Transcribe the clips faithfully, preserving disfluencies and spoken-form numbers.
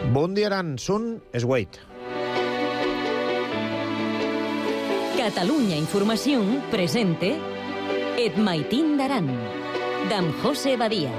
Bon dia, Aran. Són Esgueit. Catalunya Informació presente Et Maitín d'Aran, d'en José Badia.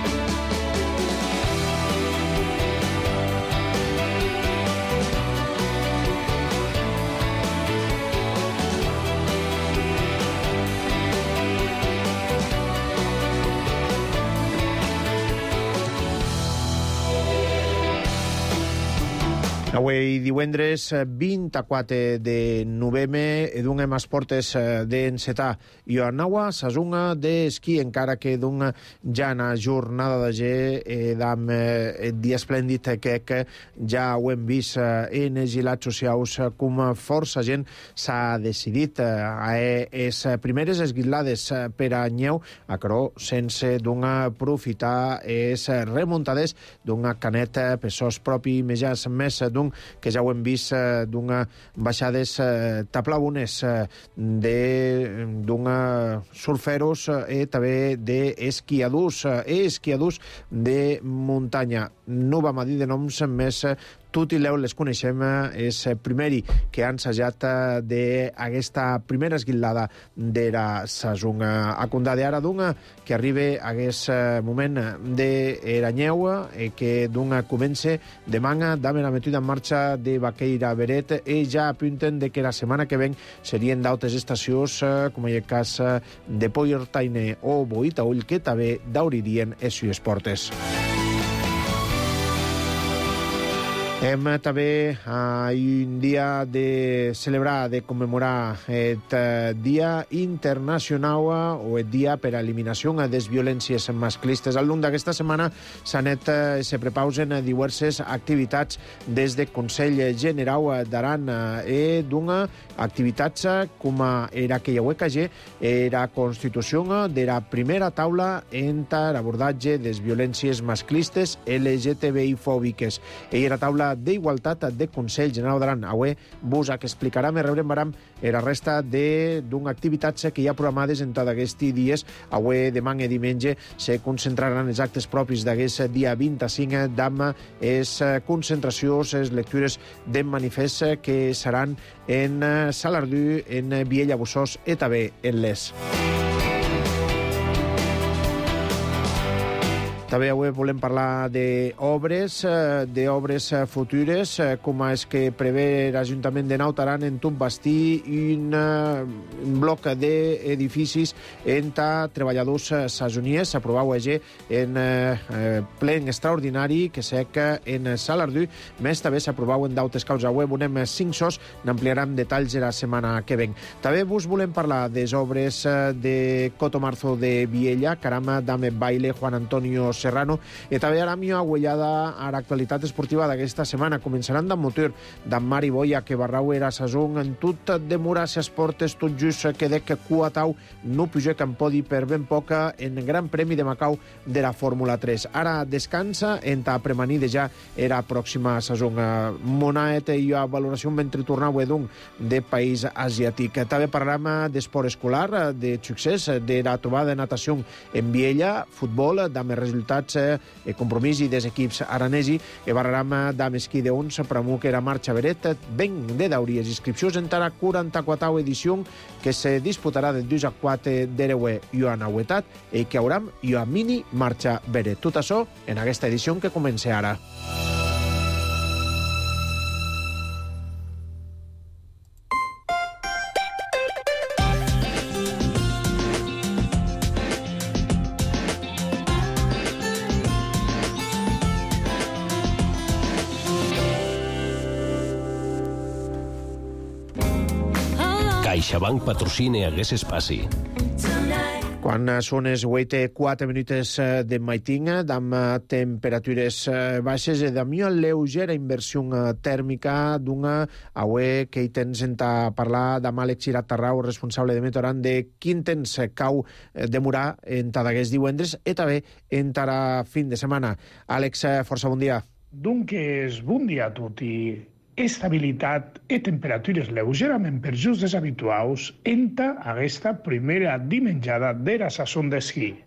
Avui divendres vint-i-quatre de novembre edungem as portes d'encetar i anaua sazunga d'esquí, encara que d'una jana jornada de ge eh, d'am eh, dia esplèndid que, que ja ho hem vist eh, en els gilats socials eh, com força gent s'ha decidit eh, a les primeres esguilades eh, per a Nyeu, a Caró, sense d'una aprofitar es remuntades d'una caneta per sos propi més més d'un que ja ho hem vist eh, d'una baixades eh, taplabunes eh, d'una surferos eh, i també d'esquiadors eh, esquiadors de muntanya. No vam a dir de noms més eh, tot i l'eu les coneixem, és el primeri que han assajat d'aquesta primera esguilada de la saison. A condar d'ara d'una que arriba a aquest moment de Eranyeu, que d'una comença de manga, d'haver la metuda en marxa de Baqueira Beret, i ja apunten de que la setmana que ven serien d'altres estacions, com el cas de Poyortaine o Boitaull, que també d'auririen els esportes. Hem també uh, un dia de celebrar, de commemorar el uh, Dia Internacional o el Dia per a Eliminació de les Violències Masclistes. Al llarg d'aquesta setmana s'han anat, uh, se prepausen diverses activitats des del Consell General d'Aran i d'una activitats com era que ja ho que era constitució de la primera taula entre l'abordatge de les violències masclistes L G T B I-fòbiques. I era taula d'Igualtat de Consell General d'Aran. Avui vos que explicarem i rebrem baram la resta d'una activitats que hi ha programades en tots aquests dies. Avui, demà i diumenge se concentraran els actes propis d'aquest dia vint-i-cinc d'ama les concentracions, les lectures de manifest que seran en Salardú, en Viella Bussós i també en Les. També avui volem parlar d'obres, d'obres futures, com és que prevé l'Ajuntament de Naut Aran en tot bastir un, un bloc d'edificis entre treballadors sazoniers. S'aprovau allà en eh, plen extraordinari que sec en Salardú. Més també s'aprovau en d'altres causes. Avui volem cinc sos, n'ampliarem detalls la setmana que ven. També vos volem parlar de les obres de Cotomarzo de Viella, Carama, Dame Baile, Juan Antonio Serrano, i també ara millor agüellada a l'actualitat esportiva d'aquesta setmana. Començaran d'en motor d'en Mari Boia, que barrau era sason en tot demorar ses portes, tot just que dec Cuatau no puja que en podi per ben poca en Gran Premi de Macau de la Fórmula tres. Ara descansa, en ta premanida ja era pròxima sason. Monaet i a valoració mentre tornau edun de país asiàtic. També parlarem d'esport escolar, de succés, de la trobada de natació en Viella, futbol, d'ame resultats i compromís i dels equips aranesi, i barraram d'am esquí de onze per amuc era marxa beret, ben de dauries inscripcions en la quaranta-quatrava edició que se disputarà del dos a quatre d'Ereue i a Nauetat i que hauram i a mini marxa beret. Tot això en aquesta edició que comença ara. CaixaBank patrocina aquest espai. Quan són les vuit i quatre minuts de maitín, amb temperatures baixes i amb una lleugera inversió tèrmica d'una avui que hi tens en parlar amb Àlex Iratarrau, responsable de Metoran, de quin temps cau demorar en d'aquests divendres i també en la fin de setmana. Àlex, força bon dia. Doncs bon dia a tots i estabilitat i temperatures lleugerament per just deshabituals entra aquesta primera dimenjada de la sason d'esquí.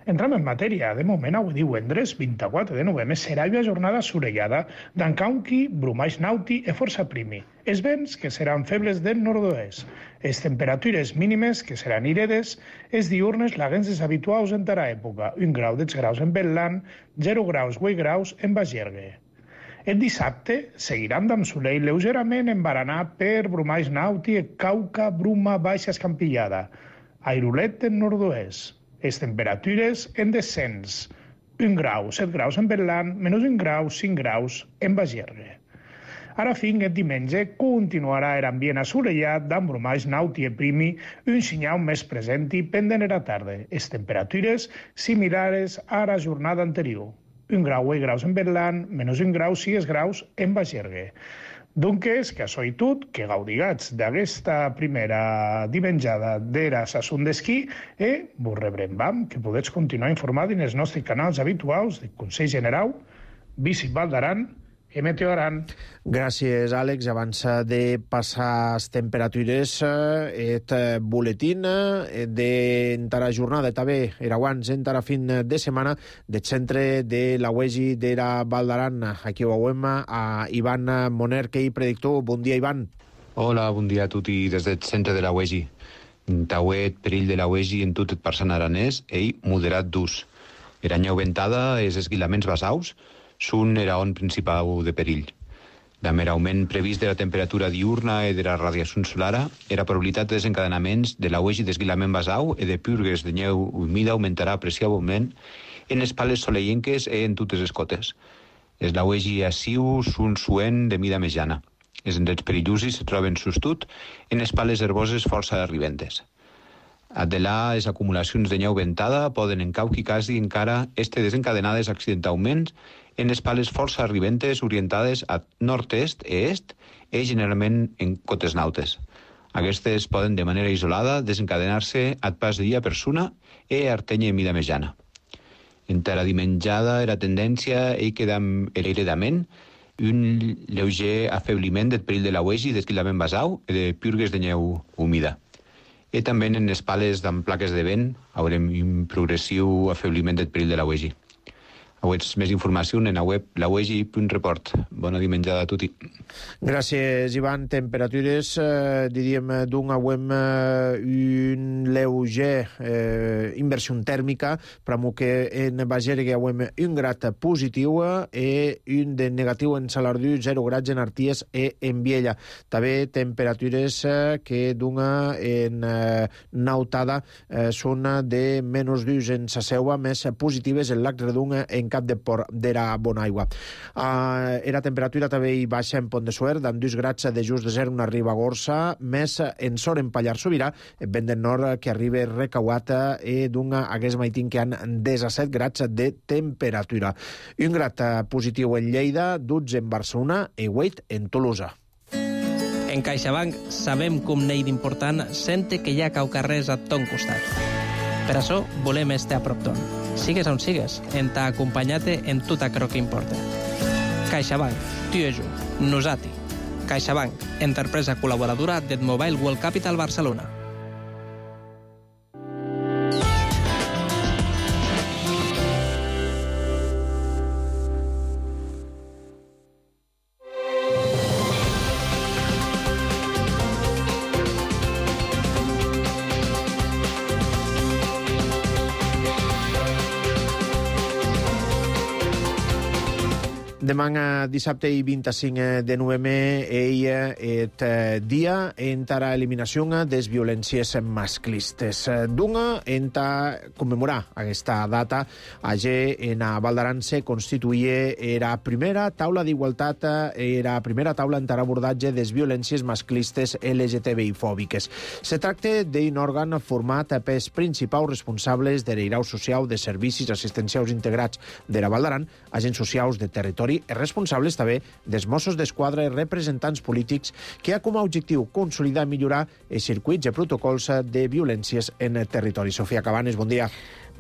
Entrem en matèria. De moment, avui divendres, vint-i-quatre de novembre, serà una jornada assolellada d'encaunqui, brumaix nauti e força primi. Els vents, que seran febles del nord-oest. Les temperatures mínimes, que seran iredes, els diurnes laguenses habituals en tara època. Un grau dels graus en Betlant, zero graus, vuit graus en Bagergue. El dissabte seguiran amb soleil lleugerament embaranat per brumaix nauti e cauca, bruma baixa escampillada. Airulet del nord-oest. Les temperatures en descens. un grau, set graus en Betlant, menys un grau, cinc graus en Bagergue. Ara fin, el diumenge continuarà l'ambient assolellat amb brumaix nauti e primi, un senyal més present i pendent era tarda. Les temperatures similars a la jornada anterior. un grau, vuit graus en Betlant, menys un grau, sis graus en Bagergue. Doncs, que això i tot, que gaudigats d'aquesta primera dimenjada d'era Sassun d'Esquí i vos rebrem, que podeu continuar informats en els nostres canals habituals de Consell General, Visit Val d'Aran i Meteo Aran. Gràcies, Àlex. Abans de passar les temperatures, et boletín d'entara jornada, també era abans, entara fin de setmana, del centre de la U E G I de la Val d'Aran. Aquí ho veiem a Ivan Moner, que hi predictor. Bon dia, Ivan. Hola, bon dia a tutti des del centre de la U E G I. Tauet perill de la U E G I en tot el parçant aranès, ell moderat d'ús. Era nyeu ventada, els esquilaments basaus, són era on principal de perill. Amb l'augment previst de la temperatura diurna i de la radiació solara, la probabilitat de desencadenaments de la U E G I d'esquilament basau i de purgues de nyeu humida augmentarà apreciablement en les pales soleienques i en totes les cotes. Els la U E G I assiu són suent de mida mitjana. Els indrets perillosos se troben sostut en les pales herboses força arribentes. Adelar les acumulacions de nyeu ventada poden en cauqui quasi encara este desencadenades accidentalment en les pales força arribentes orientades a nord-est i est i generalment en cotes nautes. Aquestes poden de manera isolada desencadenar-se a pas de dia persona i artenya mida mitjana. Entara dimenjada era tendència i queda heredament un lleuger afebliment del perill de la U E G I d'esquilament basau i de purgues de nyeu humida. I també en les pales amb plaques de vent haurem un progressiu afebliment del perill de la U E G I. Avets més informació en la web la U E G I punt report. Bona dimenjada a tutti. Gràcies, Ivan. Temperatures, eh, diríem, d'un auem eh, un lleuger eh, inversió tèrmica, però que en Bagergue auem un grat positiu i un de negatiu en Salardú, zero grats en Arties i en Viella. També temperatures eh, que d'una en eh, Nautada eh, són de menys dos en sa seua, més positives en Lac Redung en Cap de Port d'era Bonaigua. Uh, era temperatura també hi baixa en Pont de Suert, amb dos grats de just de zero una Ribagorça, més en Sor en Pallar Sobirà, vent del nord que arriba recauat i d'una hagués maitín que han disset grats de temperatura. Un grat positiu en Lleida, dotze en Barcelona i vuit en Tolosa. En CaixaBank sabem com n'hi d'important sente que hi ha caucarrers a ton costat. Per això volem estar a prop ton. Sigues on sigues, en t'ha acompanyat en tot aquello que importa. CaixaBank, tu i jo, nosati. CaixaBank, empresa col·laboradora del Mobile World Capital Barcelona. Demà dissabte i vint-i-cinc de novembre ell et dia entara eliminació des violències masclistes. D'una enta commemorar aquesta data allà en Val d'Aran se constituïa era primera taula d'igualtat, era primera taula entara abordatge des violències masclistes L G T B I fòbiques. Se tracta d'un òrgan format pels principals responsables de l'Irau Social de Servicis Assistencials Integrats de la Val d'Aran, agents socials de territori i responsables també dels Mossos d'Esquadra i representants polítics que ha com a objectiu consolidar i millorar els circuits i protocols de violències en el territori. Sofia Cabanes, bon dia.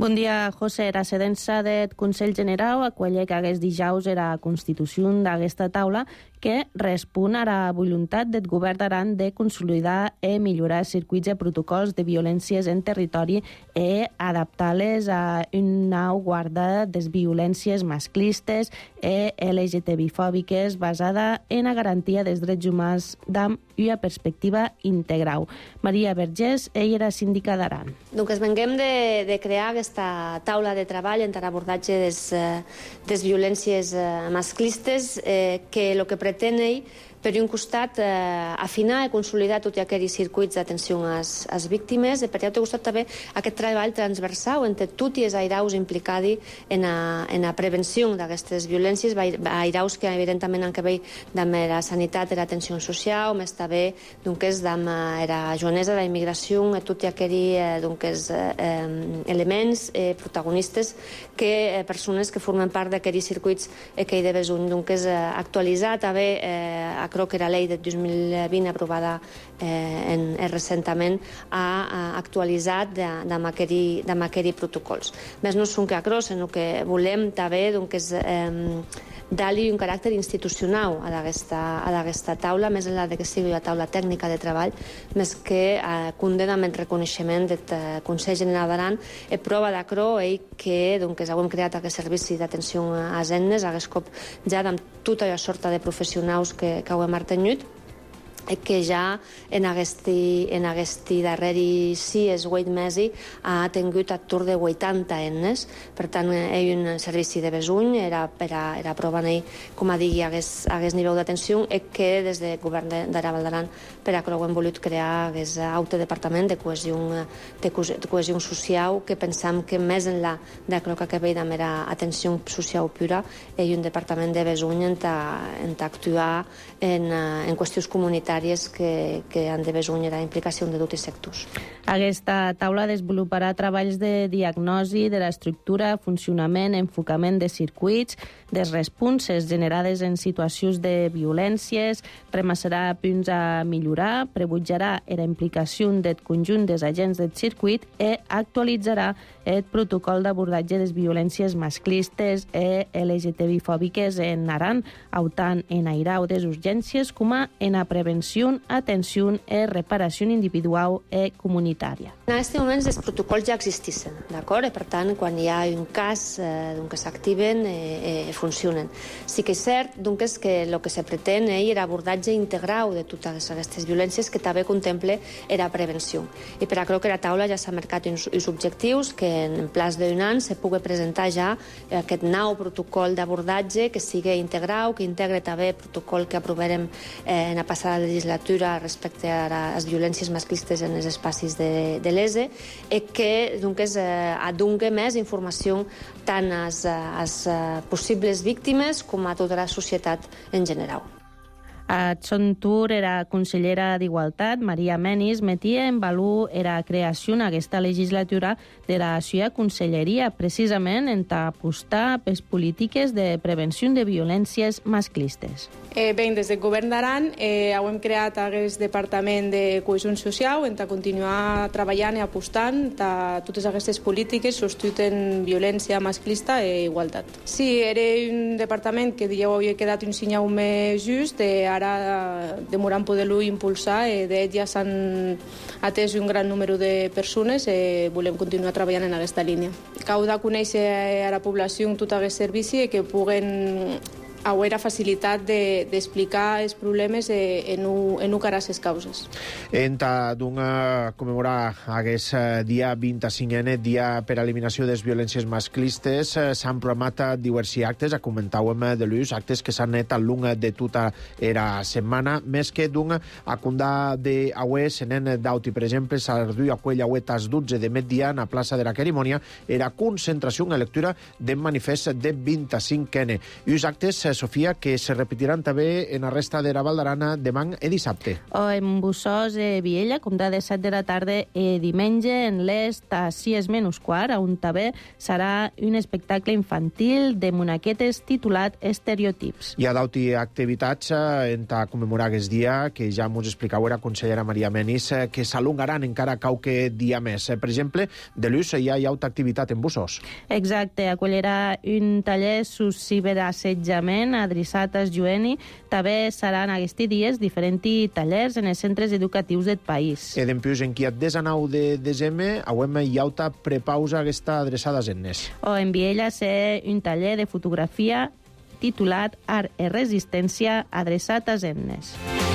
Bon dia, José. Era sedença del Consell Generau, aquella que hagués dijous era constitució d'aquesta taula, que respon a la voluntat del govern d'Aran de consolidar i millorar circuits i protocols de violències en territori i adaptar-les a un nou guarda de violències masclistes i L G T B-fòbiques basada en la garantia dels drets humans amb una perspectiva integral. Maria Vergés, ella era síndica d'Aran. Donc, venguem de, de crear aquesta taula de treball entre l'abordatge des, des violències masclistes eh, que el que pretén ell, per un costat, eh, afinar i consolidar tots aquells circuits d'atenció às, às víctimes, i per l'altre costat també aquest treball transversal entre tots els airaus implicats en la, en la prevenció d'aquestes violències, airaus que evidentment han que veure amb la sanitat i l'atenció social, més també doncs, amb la joanesa de la immigració i tots aquells doncs, eh, elements eh, protagonistes que eh, persones que formen part d'aquells circuits eh, que hi de besuny. Donc, actualitzar també eh, crec que la llei del dos mil vint aprovada eh, en, en recentment ha, ha actualitzat amb aquells protocols. Més no són que acros, sinó que volem també doncs, eh, dar-li un caràcter institucional a aquesta taula, més enllà que sigui una taula tècnica de treball, més que eh, condena amb el reconeixement del Consell General d'Aran i prova d'acro ell que doncs, hem creat aquest servici d'atenció a les etnes, hagués cop ja amb tota la sorta de professionals que, que ho hem mantingut, que ja en aquesti, en aquesti darreri sis o vuit mesos ha tingut a tour de vuitanta etnes. Per tant, hi ha un servici de besuny, era, era, era prova ell, com a digui, hagués, hagués nivell d'atenció, i que des del govern d'Aran d'Aran, per a que ho hem volut crear, hagués autodepartament de cohesió, de cohesió social, que pensam que més enllà de que que ve amb la atenció social pura, hi ha un departament de besuny en actuar en, en qüestions comunitàries que, que han de besuny la implicació de tots els sectors. Aquesta taula desenvoluparà treballs de diagnosi de l'estructura, funcionament, enfocament de circuits, de responses generades en situacions de violències, remassarà punts a millorar, rebutjarà la implicació del conjunt dels agents del circuit i actualitzarà el protocol d'abordatge de les violències masclistes i L G T B-fòbiques en Aran, tant en airau de les urgències com en la prevenció, atenció i reparació individual i comunitària. En aquests moments els protocols ja existeixen, d'acord? Per tant, quan hi ha un cas eh, que s'activen, eh, eh, funcionen. Sí que és cert doncs, que el que se pretén eh, era abordatge integral de totes aquestes violències que també contemple la prevenció. I per això que la taula ja s'ha marcat uns, uns objectius que en plaç d'un any se pugui presentar ja aquest nou protocol d'abordatge que sigui integral, que integre també el protocol que aprovarem eh, en la passada legislatura respecte a les violències masclistes en els espais de, de l'E S E i que doncs, eh, adongue més informació tant als, als possibles víctimes com a tota la societat en general. A son tour era consellera d'Igualtat, Maria Menis, metia en valor la creació en aquesta legislatura de la seva conselleria, precisament en apostar per polítiques de prevenció de violències masclistes. Eh, bé, des del govern d'Aran eh, hem creat aquest departament de cohesió social en continuar treballant i apostant a totes aquestes polítiques sostuten violència masclista i igualtat. Sí, era un departament que ja havia quedat un senyal més just, eh, ara demorant poder-lo impulsar, eh, d'ells ja s'han atès un gran número de persones i eh, volem continuar treballant en aquesta línia. Cau de conèixer a la població tot aquest servici i que puguen haver facilitat d'explicar de, els problemes en un, en un cara a les causes. Enta d'una commemorar aquest dia vint-i-cinc ene, dia per a eliminació de les violències masclistes, s'han programat diversos actes, comentàvem de l'ús, actes que s'han net al long de tota la setmana, més que d'un acundar d'auè, senen d'auti, per exemple, s'ardui a quella auè tas dotze de migdia a plaça de la Cerimònia, era concentració en lectura del manifest de vint-i-cinc ene. I els actes Sofia, que se repetiran també en la resta de la Val d'Arana demà i dissabte. O en Bussós e Viella, com de set de la tarda i diumenge en l'est a sis menys quart, on també serà un espectacle infantil de monaquetes titulat Estereotips. Hi ha d'auti activitats en ta commemorar aquest dia, que ja mos explicau la consellera Maria Menis, que s'alongaran encara qualque dia més. Per exemple, de l'ús ja hi ha alta activitat en Bussós. Exacte, acollirà un taller sus ciberassetjament adreçat als jueni. També seran aquests dies diferents tallers en els centres educatius del país. E dempuix, en qui a desanau de desembre, auem hi ha alta prepausa aquesta adreçada als ennes. O en Viella ser un taller de fotografia titulat Art i Resistència adreçat als ennes.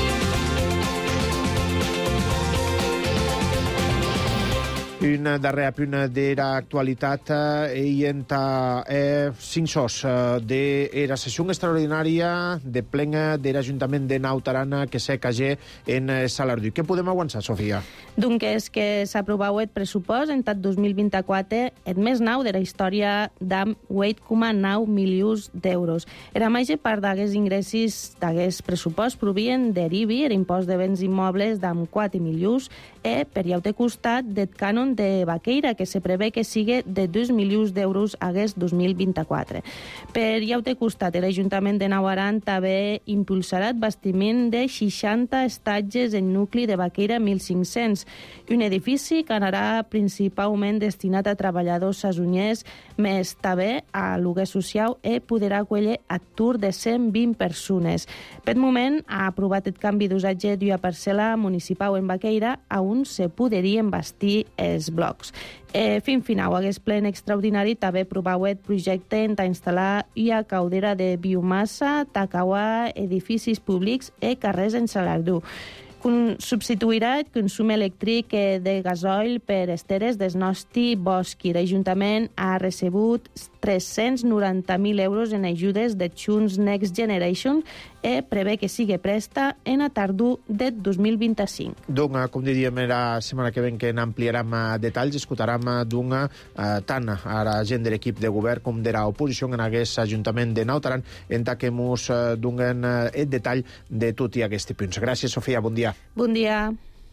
Un darrer apunt de l'actualitat i en ta eh, cinc sos de la sessió extraordinària de plena de l'Ajuntament de Nautarana que se cagé en Salardú. Què podem avançar, Sofia? Donc és que s'aprovau el pressupost en tot dos mil vint-i-quatre, el més nou de la història d'amb vuit coma nou milions d'euros. Era major part d'aquests ingressos d'aquest pressupost provien d'Eribi, l'impost de béns immobles d'amb quatre milions, e per llaute costat del cànon de Baqueira, que se prevé que sigui de dos milions d'euros aquest dos mil vint-i-quatre. Per llaute costat, l'Ajuntament de Nauaran també impulsarà el bastiment de seixanta estatges en nucli de Baqueira mil cinc-cents, un edifici que anarà principalment destinat a treballadors sasoniers, més també a lloguer social i podrà acollir atur de cent vint persones. Per moment ha aprovat el canvi d'usatge d'una parcel·la municipal en Baqueira a on se podrien bastir els blocs. E, fin final, aquest plen extraordinari també aprovau el projecte en instal·lar una caldera de biomassa, tacaua edificis públics i carrers en Salardú. Substituirà el consum elèctric de gasoil per esteres del nostre bosc. L'Ajuntament ha recebut tres-cents noranta mil euros en ajudes de Junts Next Generation i prevé que sigui presta en a tardor del dos mil vint-i-cinc. Donc, com diríem, la setmana que ven que n'ampliarem detalls, escoltarem d'una tant a la gent de l'equip de govern com de l'oposició en aquest Ajuntament de Nautaran, en que ens donen el detall de tot i aquests punts. Gràcies, Sofia. Bon dia. Bon dia.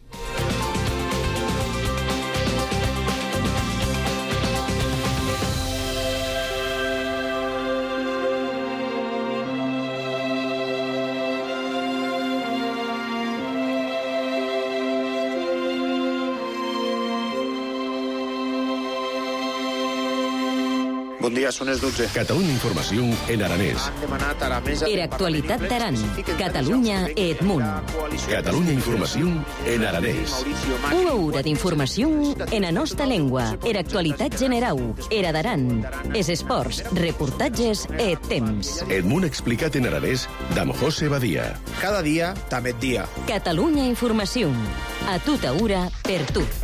Bon dia, són les dotze. Catalunya Informació en aranès. Han demanat a la mesa... Era actualitat d'Aran, Catalunya i Edmunt. Catalunya Informació en aranès. Una hora d'informació en la nostra llengua. Era actualitat general. Era d'Aran. Es esports, reportatges i temps. Edmunt explicat en aranès d'Am José Badia. Cada dia, també dia. Catalunya Informació. A tota hora, per tot.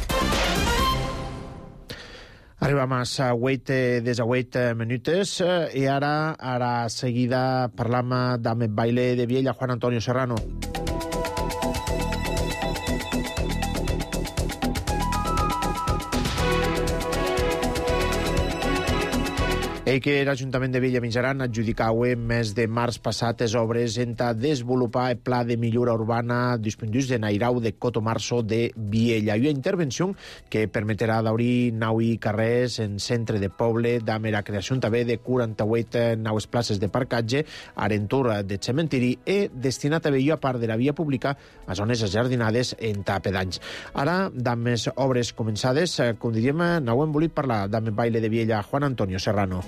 Arribam a vuit, des a vuit minutes i ara, ara seguida parlam d'Am Baile de Viella, Juan Antonio Serrano. Ell que l'Ajuntament de Viella Mitjaran adjudicau en mes de març passat les obres en a desenvolupar el pla de millora urbana dispendus de Nairau de Cotomarzo de Viella. Una intervenció que permetrà d'obrir nou carrers en centre de poble, amb la creació també de quaranta-vuit noves places de parcatge, arentura de cementiri i destinat a una part de la via pública a zones ajardinades en ta pedanys. Ara, amb les obres començades, com diríem, no hem volit parlar d'Am Baile de Viella, Juan Antonio Serrano.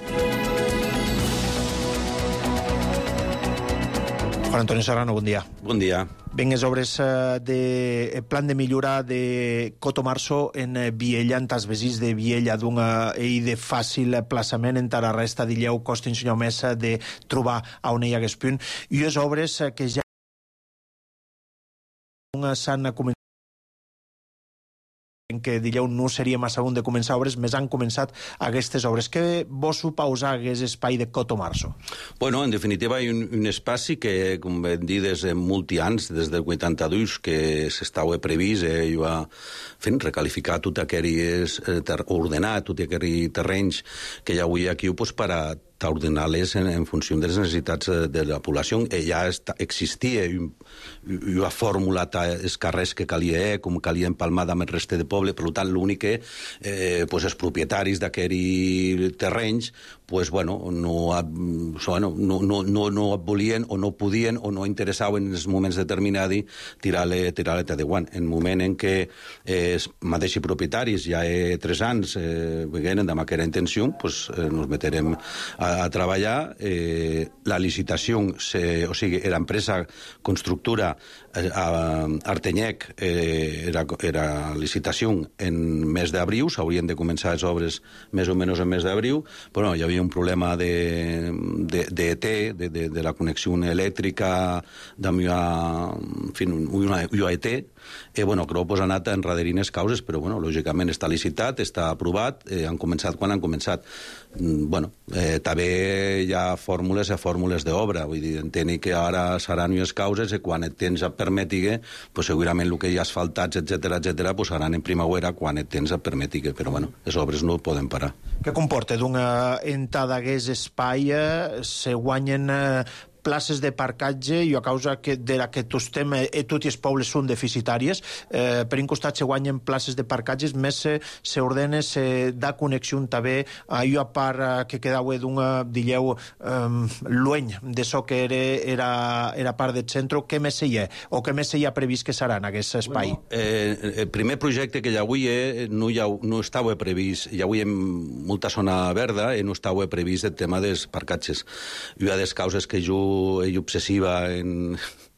Juan Antonio Serrano, bon dia. Bon dia. Ben, les obres de plan de millora de Cotomarzo en Viella, en tas vesins de Viella, d'un i de fàcil plaçament en la resta d'Illeu, costa un senyor més de trobar a on hi hagués punt. I les obres que ja s'han començat que dieu no seria massa bon de començar obres, més han començat aquestes obres. Què vos suposa aquest espai de Cotomarzo? Bueno, en definitiva, hi ha un, un espai que, com vam dir, des de molts anys, des del vuitanta-dos, que s'estava previst, eh, i va fent recalificar tot aquells, eh, ordenar tot aquells terrenys que hi havia aquí, pues, per a ordenar-les en, en funció de les necessitats de la població. Eh, ja està, existia una fórmula els carrers que calia, eh, com calia empalmar amb el reste de poble, per tant, l'únic que eh, pues, els propietaris d'aquests terrenys pues, bueno, no, bueno, no, no, no, no volien o no podien o no interessaven en els moments determinats tirar-le tirar de guant. En el moment en què eh, els mateixos propietaris ja he tres anys eh, venen amb aquesta intenció, pues, eh, nos meterem a, a treballar. Eh, la licitació, se, o sigui, l'empresa constructora eh, a Artenyec eh, era, era licitació en mes d'abril, s'haurien de començar les obres més o menys en mes d'abril, però no, hi havia un problema de, de, de E T, de, de, de la connexió elèctrica de una, en fi, una, una E T, i bueno, crec que ha anat enrederint les causes, però bueno, lògicament està licitat, està aprovat, eh, han començat quan han començat. Mm, bueno, eh, també hi ha fórmules i fórmules d'obra, vull dir, entenc que ara seran unes causes i quan el temps et permeti, pues segurament el que hi ha asfaltats, etcètera, etcètera, pues seran en primavera quan el temps et permeti, però bueno, les obres no poden parar. Què comporta d'una entrada d'aquest espai se guanyen eh, places de parcatge i a causa que, de la que tots estem eh, tots els pobles són deficitàries, eh, per un costat se guanyen places de parcatges, més se, se ordena, se da connexió també a allò a part eh, que quedava d'una, dilleu, eh, lueny de so que era, era, era part del centre. Què més hi ha? O què més hi ha previst que serà en aquest espai? Bueno, eh, el primer projecte que hi avui eh, no, ha, no estava previst, hi avui en molta zona verda i no estava previst el tema dels parcatges. Una de les causes que jo ell obsessiva en,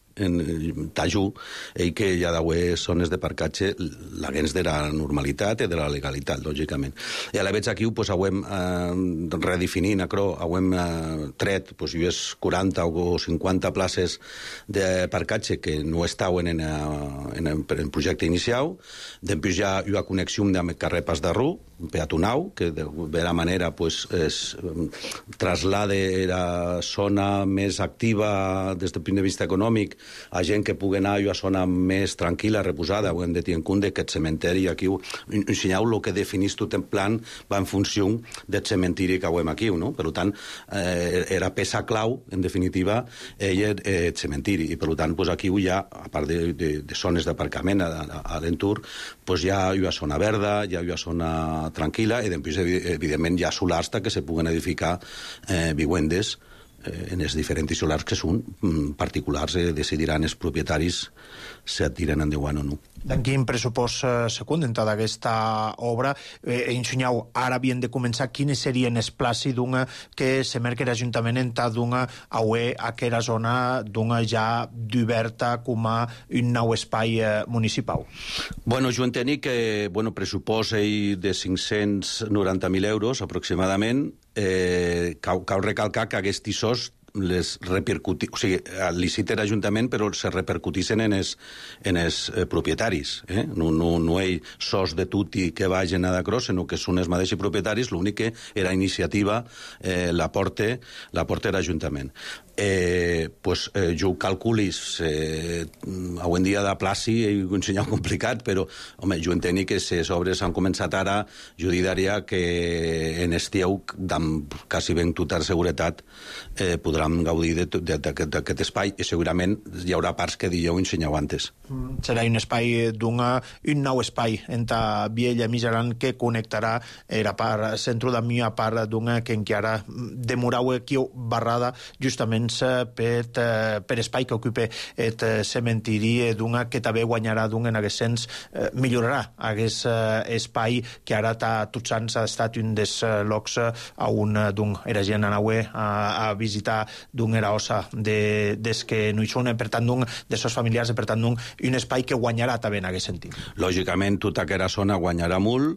en Tajú, ell que hi ha d'haver zones de parcatge l'haguens de la normalitat i de la legalitat, lògicament. I a la vegada aquí pues, hem eh, redefinint, acro, hem eh, tret pues, quaranta o cinquanta places de parcatge que no estaven en, en, en el projecte inicial. Després hi ha una connexió amb el carrer Pas de Rú, peatonal, que de vera manera pues, es traslada la zona més activa des del punt de vista econòmic a gent que pugui anar a una zona més tranquil·la, reposada. Ho hem de tenir en compte que el cementeri aquí, ensenyeu el que definís tot en plan va en funció del cementiri que hem aquí, no? Per tant, eh, era peça clau, en definitiva, ell eh, el cementiri, i per tant, pues, aquí hi ha, a part de, de, de zones d'aparcament a, a, a l'entorn, pues, hi ha una zona verda, hi ha una zona tranquil·la, i després, evidentment, hi ha solars que se puguen edificar eh, vivendes eh, en els diferents solars que són mm, particulars, eh, decidiran els propietaris si et tiren endavant o no. En quin pressupost eh, secunden tota aquesta obra? Eh, ensenyau, ara havien de començar quines serien els placi d'una que se merca l'Ajuntament en ta d'una aué a aquella zona d'una ja d'oberta com a un nou espai eh, municipal? Bueno, jo entenc que bueno, pressupost de cinc-cents noranta mil euros aproximadament. Eh, cal, cal recalcar que aquests tissos les repercuti... o sigui, licita l'Ajuntament però se repercutissen en els, en els eh, propietaris. Eh? No, no, no hi ha sos de tutti que vagin a d'acrós, sinó que són els mateixos propietaris, l'únic que era iniciativa eh, la porta la porta l'Ajuntament. Eh, pues, eh, jo ho calculis eh, avui en dia de placi i ho ensenyar complicat, però home, jo entenc que si les obres han començat ara, jo diria que en estiu, amb quasi ben tota seguretat, eh, podran gaudir d'aquest espai, i segurament hi haurà parts que dieu ensenyeu antes. Serà un espai d'un un nou espai entre Viella i Mijaran que connectarà la part centre de mi a part d'una que encara demorau aquí barrada justament per, per espai que ocupa el cementiri d'una que també guanyarà d'un en aquest sens, eh, millorarà aquest eh, espai que ara ta, tots anys ha estat un dels llocs on d'un era gent anava a, a visitar d'un era ossa de, des que no hi són, per tant d'un de sos familiars, per tant d'un un espai que guanyarà també en aquest sentit. Lògicament tota aquella zona guanyarà molt.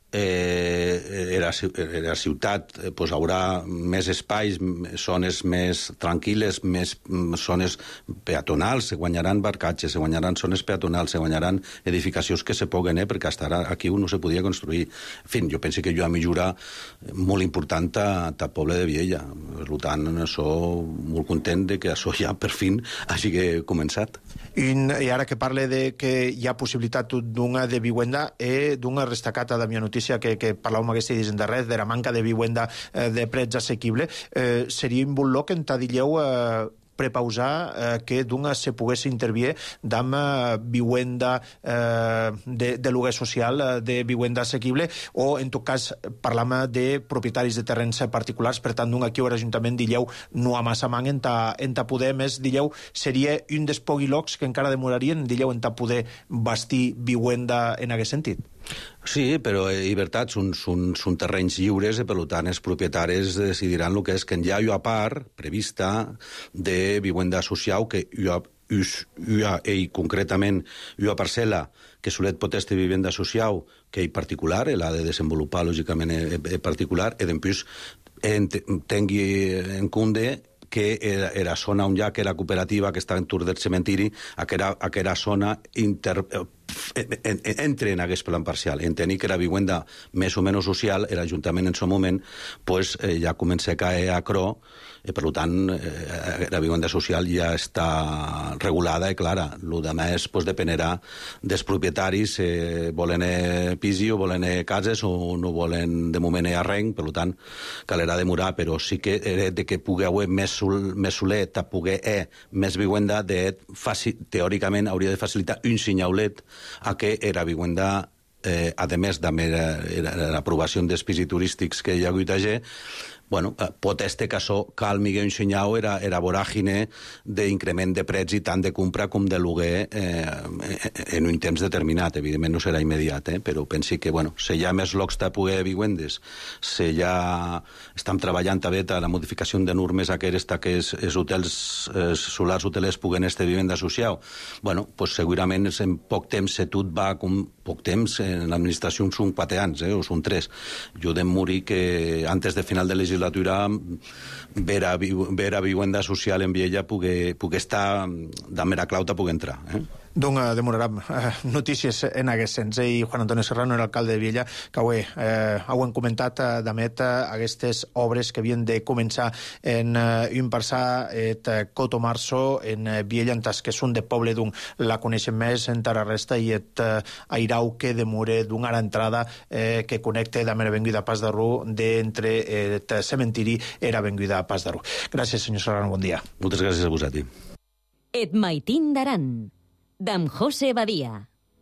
Eh, la, la ciutat eh, pues, haurà més espais, zones més tranquil·les, més zones peatonals, se guanyaran barcatges, se guanyaran zones peatonals, se guanyaran edificacions que se puguen, eh, perquè hasta aquí no se podia construir. En fi, jo penso que hi ha millora molt important al poble de Viella. Per tant, soc molt content de que això ja per fin hagi començat. I, i ara que parle de que hi ha possibilitat d'una de vivenda, eh, d'una restacata de mi notícia notícia que, que parlàvem aquesta dies en darrer, de la manca de vivenda eh, de preus assequible, eh, seria un bon lloc en ta dilleu eh, prepausar eh, que d'una se pogués intervier d'am eh, vivenda eh, de, de lloguer social, eh, de vivenda assequible, o en tot cas parlam de propietaris de terrenys particulars, per tant d'un aquí o l'Ajuntament dilleu no a massa man en ta, en ta poder, més dilleu seria un dels poguilocs que encara demorarien dilleu en ta poder bastir vivenda en aquest sentit. Sí, però en veritat són, són, són terrenys lliures i per tant els propietaris decidiran el que és que hi ha una part prevista de vivenda social que hi ha, hi ha ell concretament una parcel·la que solet pot estar vivenda social que ell particular, l'ha de desenvolupar lògicament en particular, i després tingui en compte que era, era zona on ja que era cooperativa, que estava en tur del cementiri, aquella, aquella zona inter, entre en aquest plan parcial. En tenir que era vivenda més o menys social, l'Ajuntament en aquest moment pues, eh, ja comença a caer a cro, i per tant eh, la vivenda social ja està regulada i clara. El que més pues, dependerà dels propietaris, eh, volen eh, pisi o volen eh, cases o no volen de moment eh, arrenc, per tant calerà demorar, però sí que eh, de que pugui haver més, sol, més solet, a poder eh, més vivenda, de, faci, teòricament hauria de facilitar un senyaulet a que era vivenda, eh, a més de l'aprovació dels pisos turístics que hi ha hagut a G, bueno, pot este caso cal Miguel ensenyau era, era voràgine d'increment de preus i tant de compra com de lloguer eh, en un temps determinat. Evidentment no serà immediat, eh, però pensi que, bueno, si hi ha més llocs de poder vivendes, si ja estem treballant també a la modificació de normes aquesta que els, els hotels eh, solars hotelers puguen estar vivenda social, bueno, pues segurament en poc temps se tot va com poc temps, en l'administració són quatre anys, eh, o són tres. Jo dem morir que antes de final de legislatura vera, vera vivenda social en Viella pugui, pugui estar de mera clauta pugui entrar. Eh? Doncs eh, demorarem eh, notícies en aquest sens. I Juan Antonio Serrano, l'alcalde de Viella, que ho, eh, ho hem comentat, eh, d'emet eh, aquestes obres que havien de començar en eh, un passar et eh, Coto Marzo en eh, Viella, en tas que són de poble d'un la coneixen més en la resta, i et eh, Airau que demore d'una ara entrada eh, que connecte de mera venguda a Pas de Ru d'entre el cementiri era venguda a Pas de Ru. Gràcies, senyor Serrano, bon dia. Moltes gràcies a vosaltres. Et Maitín d'Aran, d'en José Badia.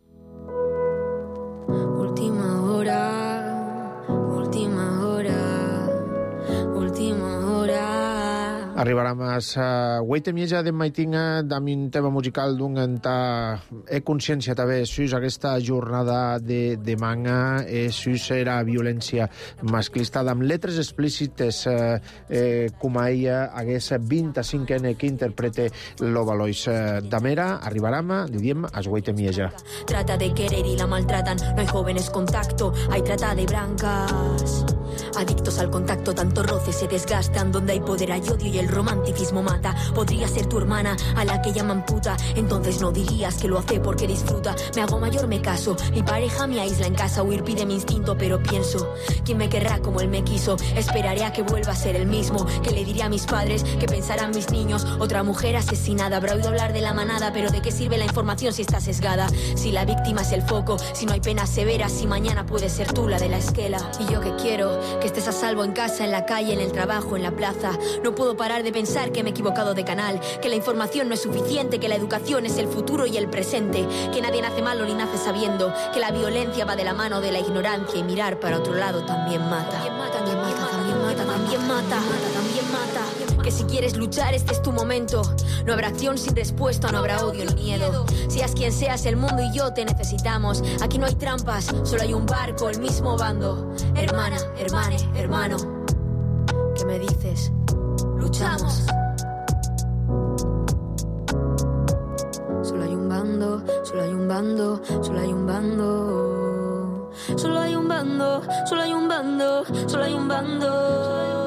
Última hora, última hora, última hora. Arribarem a la hueita mitja de Maitinga amb un tema musical d'un enta e consciència també sus aquesta jornada de, de manga e sus la violència masclista amb letres explícites eh, eh, com a ella hagués vint-i-cinc ene que interprete l'Ovalois d'Amera. Arribarem, li diem, a la hueita mitja. Trata de querer y la maltratan, no hay jóvenes contacto, hay trata de blancas. Adictos al contacto, tanto roce se desgastan, donde hay poder hay odio y el romanticismo mata. Podría ser tu hermana a la que llaman puta, entonces no dirías que lo hace porque disfruta. Me hago mayor, me caso, mi pareja me aísla en casa, huir pide mi instinto, pero pienso, ¿quién me querrá como él me quiso? Esperaré a que vuelva a ser el mismo, que le diré a mis padres, que pensarán mis niños. Otra mujer asesinada, habrá oído hablar de la manada, pero ¿de qué sirve la información si está sesgada? Si la víctima es el foco, si no hay penas severas, si mañana puedes ser tú la de la esquela. Y yo que quiero, que estés a salvo en casa, en la calle, en el trabajo, en la plaza. No puedo parar de pensar que me he equivocado de canal, que la información no es suficiente, que la educación es el futuro y el presente, que nadie nace malo ni nace sabiendo, que la violencia va de la mano de la ignorancia y mirar para otro lado también mata. También mata, también mata, también mata, también mata, también mata. Que si quieres luchar este es tu momento. No habrá acción sin respuesta, no habrá odio ni miedo. Seas quien seas, el mundo y yo te necesitamos. Aquí no hay trampas, solo hay un barco, el mismo bando. Hermana, hermane, hermano, ¿qué me dices? Luchamos. Solo hay un bando, solo hay un bando, solo hay un bando. Solo hay un bando, solo hay un bando, solo hay un bando.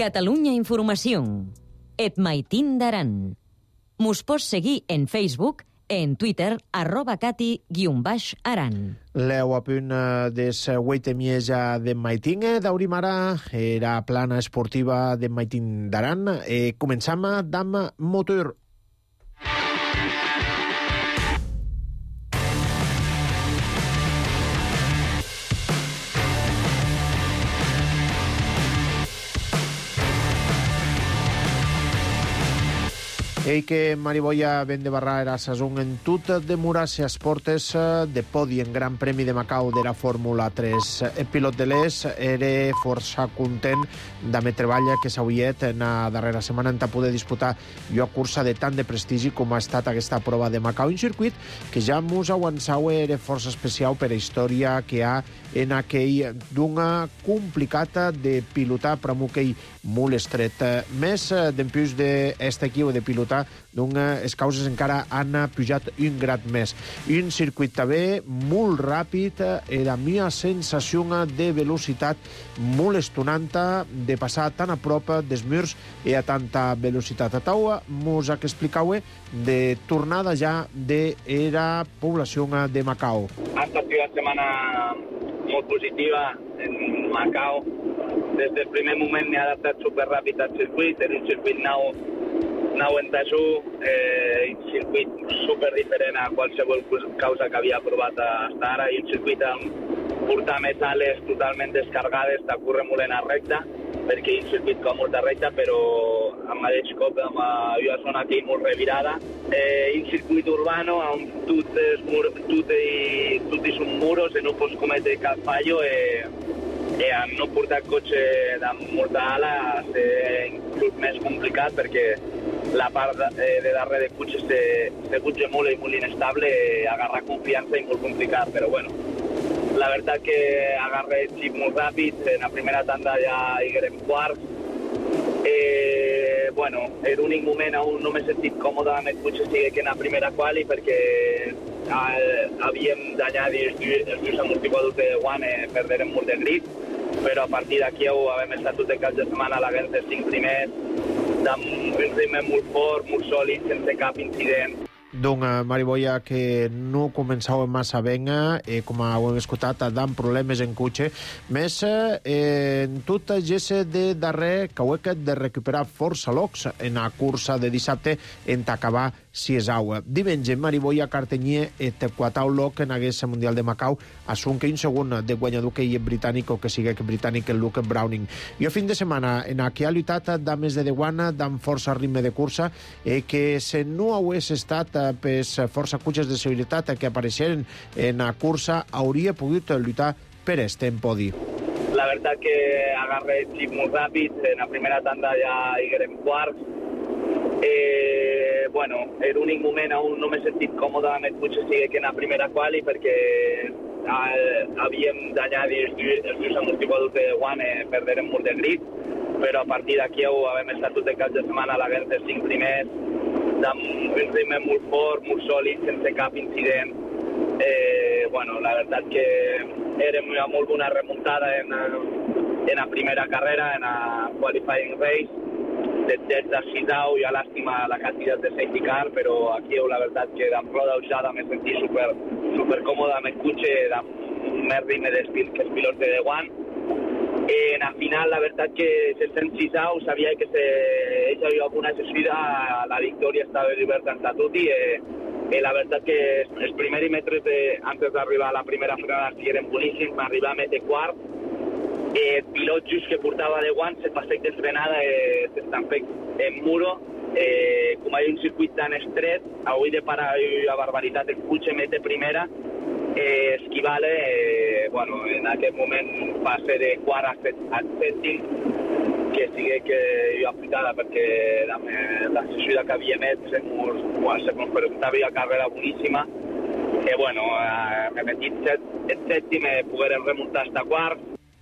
Catalunya Informació. Et maitin d'aran. Mos pots seguir en Facebook, en Twitter, arroba cati guion baix aran. Leu a punt des huit mieja de maitin d'aurim ara era plana esportiva de maitin d'aran. E començam amb motor. Ei que Mariboia ben de barrar era sason en tot demorar-se as portes de podi en Gran Premi de Macau de la Fórmula tres. El pilot de l'Es era força content d'ame treballa que s'hauiet en la darrera setmana en poder disputar jo cursa de tant de prestigi com ha estat aquesta prova de Macau, un circuit que ja mos avançau era força especial per la història que ha en aquell d'una complicata de pilotar per amb aquell molt estret. Més d'empius d'este equip de pilotar d'unes causes encara han pujat un grad més. Un circuit també molt ràpid, era mia sensació de velocitat molt estonanta de passar tan a prop dels murs i a tanta velocitat. A taua mos ha que explicau de tornada ja de la població de Macau. Ha estat una setmana molt positiva en Macau. Des del primer moment m'he adaptat superràpid al circuit, era un circuit nou nou en un, eh, un circuit super diferent a qualsevol causa que havia provat fins ara, i un circuit amb portar més ales totalment descargades, de córrer molt en recta, perquè és un circuit com molta recta, però al mateix cop amb una zona que és molt revirada. Eh, un circuit urbano on tot és, mur, tot és, tot és un muros i no pots cometre cap fallo, eh, eh, amb no portar cotxe de molta ala és inclús més complicat perquè la part de, de darrere de cotxe se, se cotxe molt i molt inestable, eh, agarrar confiança i molt complicat, però bueno, la veritat que agarré el xip molt ràpid, en la primera tanda ja hi érem quarts. Eh, bueno, en l'únic moment on no m'he sentit còmode amb el cotxe sigui que en la primera quali, perquè eh, havíem danyat els dos amortiguadors de guant, eh, perdrem molt de grip, però a partir d'aquí hem estat tot el cap de setmana a la guerra dels cinc primers, amb un ritme molt fort, molt sòlid, sense cap incident. Doncs Mariboia que no començava massa ben, eh, com heu escoltat, amb problemes en cotxe, més eh, en tot gesse de darrer que heu de recuperar força locs en la cursa de dissabte en acabar si és au. Diumenge Mariboia Cartenyer et quatau loc en aquesta Mundial de Macau, assunt que un segon de guanyador que hi és britànic o que sigui que britànic el Luke Browning. I el fin de setmana en què ha lluitat dames de Deguana, amb força ritme de cursa, eh, que si no hagués estat pels força cotxes de seguretat que apareixeren en la cursa, hauria pogut lluitar per este en podi. La veritat que agarré el xip molt ràpid, en la primera tanda ja hi érem quarts. Eh, bueno, en l'únic moment on no m'he sentit còmode amb el cotxe sigui que en la primera quali, perquè eh, havíem danyat els dos amortiguadors de guant, eh, perdrem molt de grip, però a partir d'aquí hem estat tot el cap de setmana a la guerra dels cinc primers, amb un ritme molt fort, molt sòlid, sense cap incident. Eh, bueno, la veritat que era una molt bona remuntada en, en la primera carrera, en la qualifying race, de set a sis au, ja lástima la quantitat de safety car, però aquí la veritat que amb roda usada m'he sentit super, super còmode amb el cotxe, amb més ritme dels que els pilots de Deguan. En la final, la veritat que se sent sis au, sabia que se ella havia alguna desfida, la victòria estava liberta en tutti, eh, eh, la veritat que els primers metres de, antes d'arribar a la primera frenada sí eren boníssims, m'arribar a metre quart, eh, el pilot just que portava de guants, el passeig de frenada eh, s'estampec en muro, eh, com hi ha un circuit tan estret, avui de parar la barbaritat el cotxe mete primera, eh, esquivale, eh, bueno, en aquest moment passe de quart a, set, a sèptim, que sigui que jo aplicada perquè la, la sessió que havia met se mos presentava una carrera boníssima, i bueno, eh, m'he metit set, el sèptim, eh, poguérem remuntar hasta quart.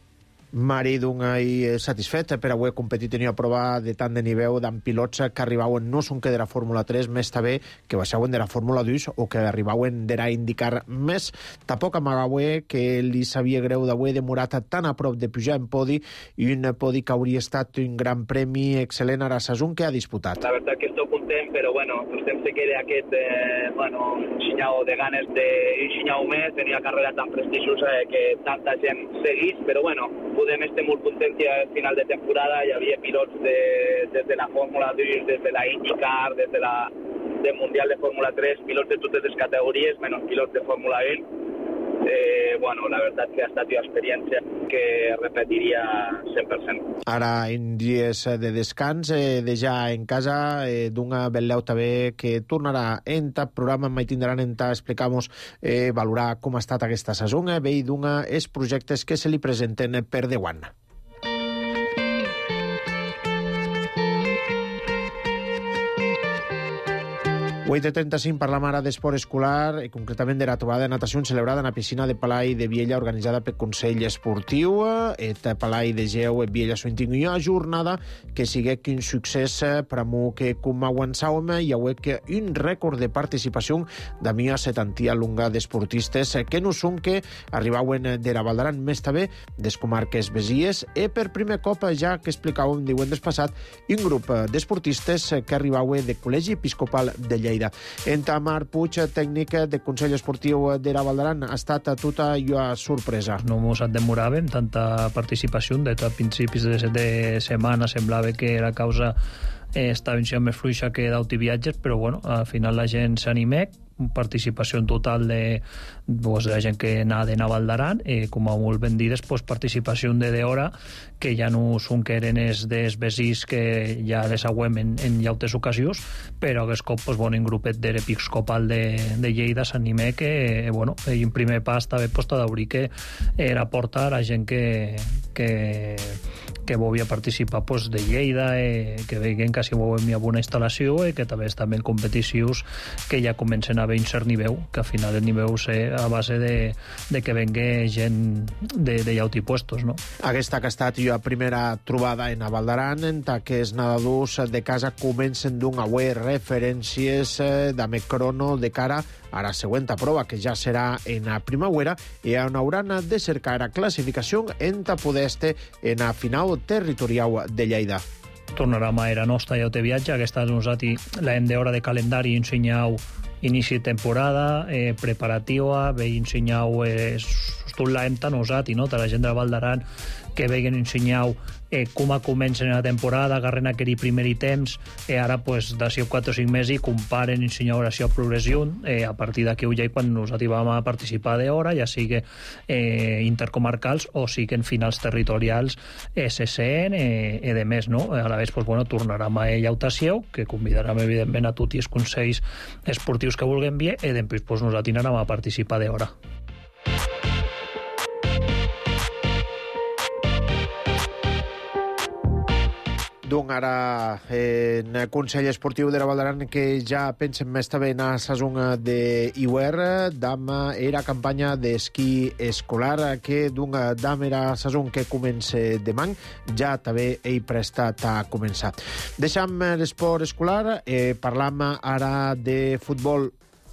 Mari d'un ahir satisfet per haver competit en una prova de tant de nivell d'en pilots que arribaven no són que de la Fórmula tres, més també que baixaven de la Fórmula dos o que arribaven d'era indicar més. Tampoc amagaue que li sabia greu d'haver demorat tan a prop de pujar en podi i un podi que hauria estat un gran premi excel·lent a la saison que ha disputat. La veritat que estic content, però bueno, el temps que queda aquest, eh, bueno, un xinyau de ganes d'un xinyau més, tenia carrera tan prestigiosa eh, que tanta gent seguís, però bueno, podem estar molt contents i al final de temporada hi havia pilots de, des de la Fórmula dos, des de la IndyCar, des de la del Mundial de Fórmula tres, pilots de totes les categories, menys pilots de Fórmula uno. Eh, bueno, la veritat que ha estat una experiència que repetiria cent per cent. Ara, en dies de descans, eh, de ja en casa, eh, d'una Belleu també que tornarà en tap programa, mai tindran en ta explicar-nos, eh, valorar com ha estat aquesta saison, eh, ve d'una els projectes que se li presenten per Déu. vuit de trenta-cinc parlam ara d'esport escolar i concretament de la trobada de natació celebrada en la piscina de Palai de Viella organitzada pel Consell Esportiu. Et Palai de Geu et Viella s'ho una jornada que sigue un succés per a mu que com avançàvem hi ha que un rècord de participació de mia setantia lunga d'esportistes que no són que arribaven de la Valdaran més també des comarques besies i per primer cop ja que explicàvem divendres passat un grup d'esportistes que arribaven de Col·legi Episcopal de Lleida. En Tamar Puig, tècnic de Consell Esportiu de la Valdaran, ha estat tota una sorpresa. No mos demoràvem tanta participació. De tot principis de, de setmana semblava que la causa eh, estava sent més fluixa que d'autoviatges, però bueno, al final la gent s'animec, participació en total de, pues, de la gent que anava de Valdaran, eh, com a molt ben dides, pues, participació de d'hora, que ja no són que eren els dels vesís que ja les auem en, en llautes ocasions, però aquest cop pues, bon, en grupet de l'Episcopal de, de Lleida s'anime que, eh, bueno, en primer pas també pues, d'obrir que era portar a la gent que, que, que volia participar pues, de Lleida, eh, que veien que si volem hi ha una instal·lació i eh, que també estan en competicions que ja comencen a haver un cert nivell, que al final el nivell és a base de, de que vengui gent de, de llautipuestos, no? Aquesta que ha estat la primera trobada en Valdaran, en què els nedadors de casa comencen d'un away referències de crono de cara a la següent prova, que ja serà en la primavera, i on hauran de cercar la classificació en poder estar en la final territorial de Lleida. Tornarem a era nostra ja te viatge, aquesta és l'hem d'hora de calendari ensenyau inici de temporada, eh, preparativa, ve ensenyau eh, tot l'hem tan usat i no, la gent de Valdaran que veien ensenyau eh, com comencen la temporada, agarren aquell primer i temps, eh, ara pues, d'ací quatre o cinc mesos i comparen ensenyau la seva progressió, eh, a partir d'aquí ja quan nosaltres vam a participar d'hora, ja sigui eh, intercomarcals o siguen finals territorials S C N eh, i de més, no? A la vegada pues, bueno, tornarem a llautació, que convidarem evidentment a tots els consells esportius que vulguem bé, i després pues, nosaltres anarem a participar d'hora. Doncs ara en el Consell Esportiu de la Valdaran que ja pensem més també en la saison d'hivern, demà era campanya d'esquí escolar que d'un dam era saison que comença demà, ja també ell prestat a començar. Deixem l'esport escolar, eh, parlam ara de futbol.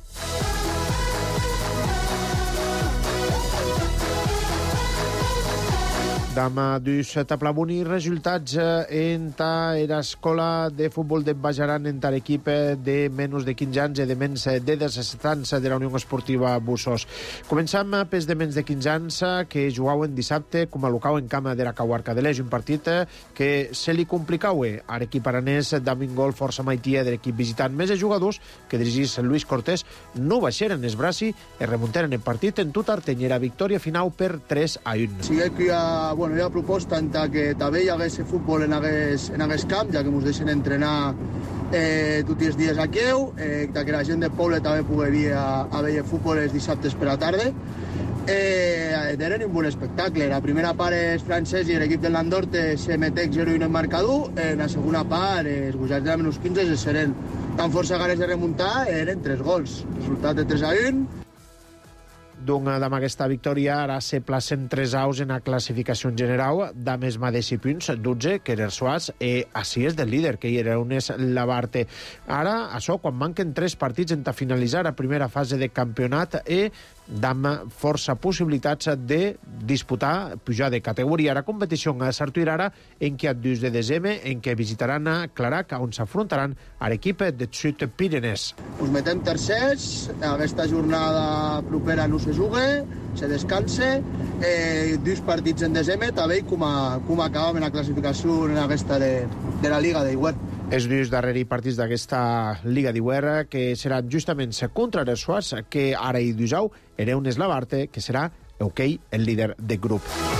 Demà dus taplabuni resultats en ta l'escola de futbol de Bajaran en ta l'equip de menys de quinze anys i de menys de disset anys de la Unió Esportiva Bussos. Començam pels de menys de quinze anys que jugaven dissabte com a local en camp de la Cauarca de l'Eix, un partit que se li complicau a l'equip aranès amb un gol força maitia de l'equip visitant. Més de jugadors que dirigís Luis Cortés no baixeren els braços i remuntaren el partit en tota artenyera victòria final per tres a un. Sí que hi ha, bueno, hi ha proposta en que també hi hagués futbol en hagués, en hagués camp, ja que ens deixen entrenar eh, tots els dies aquí, eh, que la gent del poble també pugui vir a, a veure futbol els dissabtes per la tarda. Eh, tenen un bon espectacle. La primera part és francès i l'equip del Landorte se metec zero i un en marcador. En la segona part, els gujats de la menys quinze se seren tan força ganes de remuntar, eren tres gols. Resultat de tres a un. Doncs amb aquesta victòria ara se placen tres aus en la classificació general, de més mateixi punts, dotze, que era Suaz, i així és del líder, que hi era un és Labarte. Ara, això, quan manquen tres partits en finalitzar la primera fase de campionat, i amb força possibilitats de disputar, pujar de categoria. La competició s'artuirà en què el dos de desembre, en què visitaran a Clarac, on s'afrontaran a l'equip de Sud Pyrenees. Us metem tercers, aquesta jornada propera no se jugue, se descanse, eh, dos partits en desembre, també com, a, com acabem en la classificació en aquesta de, de la Liga d'Iguer. Els dos darrers partits d'aquesta Liga d'Iguer, que seran justament contra els Suaz, que ara hi dusau, era un Eslavarte, que serà Euquei, el líder de grup.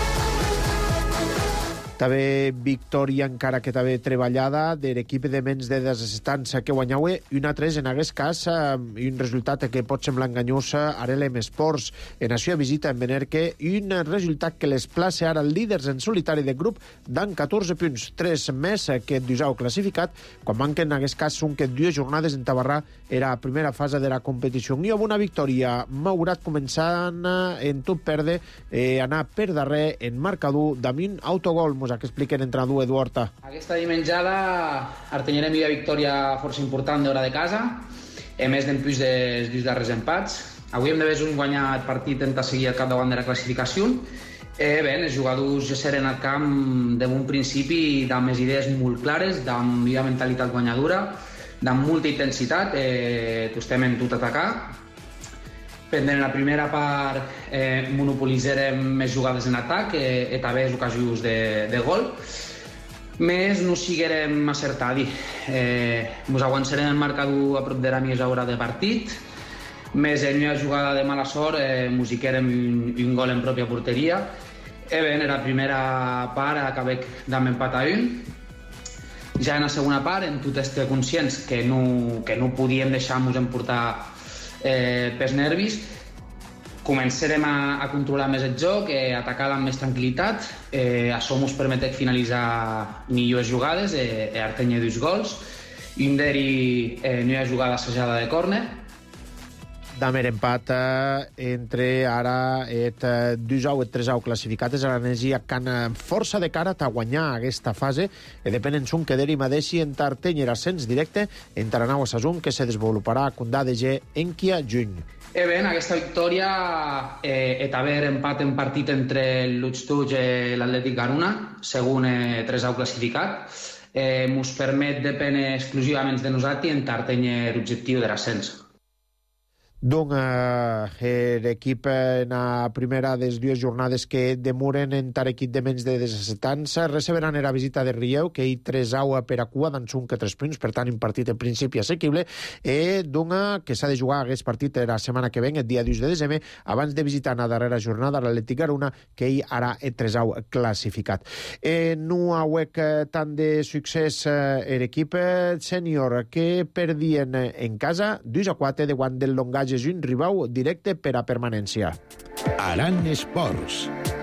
També victòria, encara que també treballada, de l'equip de menys de disset anys que guanyaue un a tres en aquest cas, i un resultat que pot semblar enganyós a l'M Sports. En la seva visita en Benerque, un resultat que les plaça ara líders en solitari de grup d'en catorze punts, tres més que Dusau classificat, quan manquen en aquest cas un que dues jornades en Tabarrà era la primera fase de la competició. I amb una victòria malgrat començant en tot perdre, eh, anar per darrer en marcador d'Amin autogol. Que expliquen entrenador Eduard Ta. Aquesta dimenjada artenyerem una victòria força important d'hora de casa, a més d'empús dels dos darrers empats. Avui hem d'haver un guanyat partit en seguir al capdavant de la classificació. Eh, bé, els jugadors ja seren al camp de bon principi amb les idees molt clares, amb una mentalitat guanyadora, amb molta intensitat, eh, estem en tot atacar. Pendent la primera part eh, monopolitzarem més jugades en atac eh, i també ocasions de, de gol. Més no siguerem acertadi. Eh, ens aguantarem el marcador a prop de la mitja hora de partit. Més en una jugada de mala sort eh, musiquerem un, un gol en pròpia porteria. E bé, en la primera part acabem d'empat empat a un. Ja en la segona part, en tot estem conscients que no, que no podíem deixar-nos emportar Eh, pels nervis, començarem a, a controlar més el joc, eh, atacar amb més tranquil·litat, eh, això ens permet finalitzar millors jugades, eh, eh, artenyer dos gols, un d'ells eh, una jugada assajada de córner. Damer empat eh, entre ara et eh, dos au et tres au classificats a l'energia can força de cara a guanyar aquesta fase e depenen un que deri madeixi en tartenyer ascens directe en Taranau a Sasum que se desenvoluparà a Condà de G en Kia juny. Eh bé, en aquesta victòria eh, et haver empat en partit entre el Lutstuig i l'Atlètic Garuna, segon eh, tres au classificat, eh, ens permet depèn exclusivament de nosaltres en tartenyer objectiu de l'ascens. Doncs eh, l'equip en la primera de les dues jornades que demoren en tar equip de menys de disset anys receberan la visita de Rieu, que hi tres au per a cua, doncs un que tres punts, per tant un partit en principi assequible, i doncs que s'ha de jugar aquest partit la setmana que ve, el dia dos de desembre, abans de visitar la darrera jornada l'Atlètic Garuna, que hi ara el tres au classificat. Eh, no hauec tant de succés eh, l'equip sènior que perdien en casa dos a quatre de guant del Longatge és un rival directe per a permanència. Aran Esports.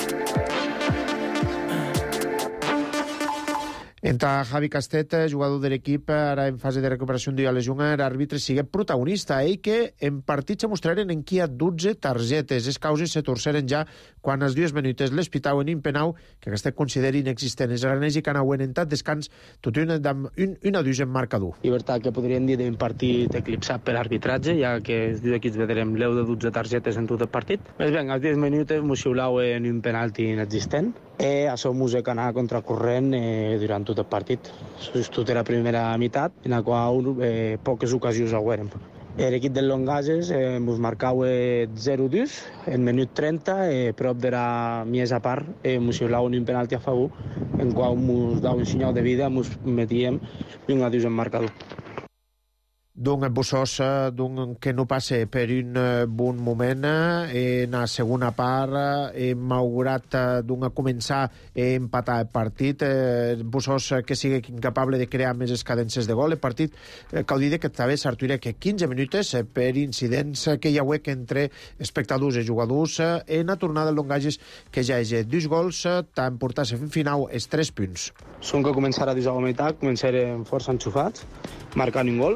Entra Javi Castet, jugador de l'equip, ara en fase de recuperació d'un dia a lesió, l'àrbitre sigue protagonista, ell que en partit se mostraren en qui ha dotze targetes. Les causes se torceren ja quan als dues minutes l'espitauen un penau que Castet considera inexistent. Els aranès i canauen en tant descans, tot un, un, un a dos en marcador. Llibertat que podríem dir d'un partit eclipsat per arbitratge, ja que els dos equips vedrem l'eu de dotze targetes en tot el partit. Més bé, als deu minuts ens xiulauen un penalti inexistent. Eh, això ens ha anat contracorrent eh, durant tot el partit. Tot era la primera meitat, en la qual eh, poques ocasions aguérem. L'equip del Longages eh, ens marcava zero dos en minut trenta, eh, prop de la mitja part, eh, ens xiulaven un penalti a favor, en qual ens dava un senyal de vida, ens metíem un a dos en marcador. Doncs Bussós, doncs, que no passe per un bon moment en la segona part, eh, malgrat doncs, començar a empatar el partit, eh, Bussós que sigui incapable de crear més escadences de gol. El partit, eh, cal dir que també s'arturà que quinze minuts per incidents que hi ha hagut entre espectadors i jugadors en la tornada del Longages, que ja és dos gols, tant portar-se fins final els tres punts. Són que començarà a la meitat, començarem força enxufats, marcant un gol. Eh